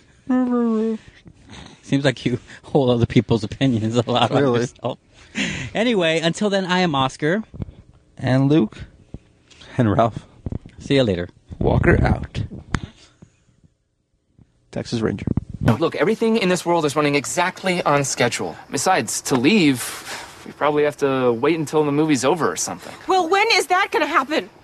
Seems like you hold other people's opinions a lot on Clearly. yourself. Anyway, until then, I am Oscar. And Luke And Ralph, See you later. Walker out. Texas Ranger. Look, everything in this world is running exactly on schedule. Besides, to leave, we probably have to wait until the movie's over or something. Well, when is that going to happen?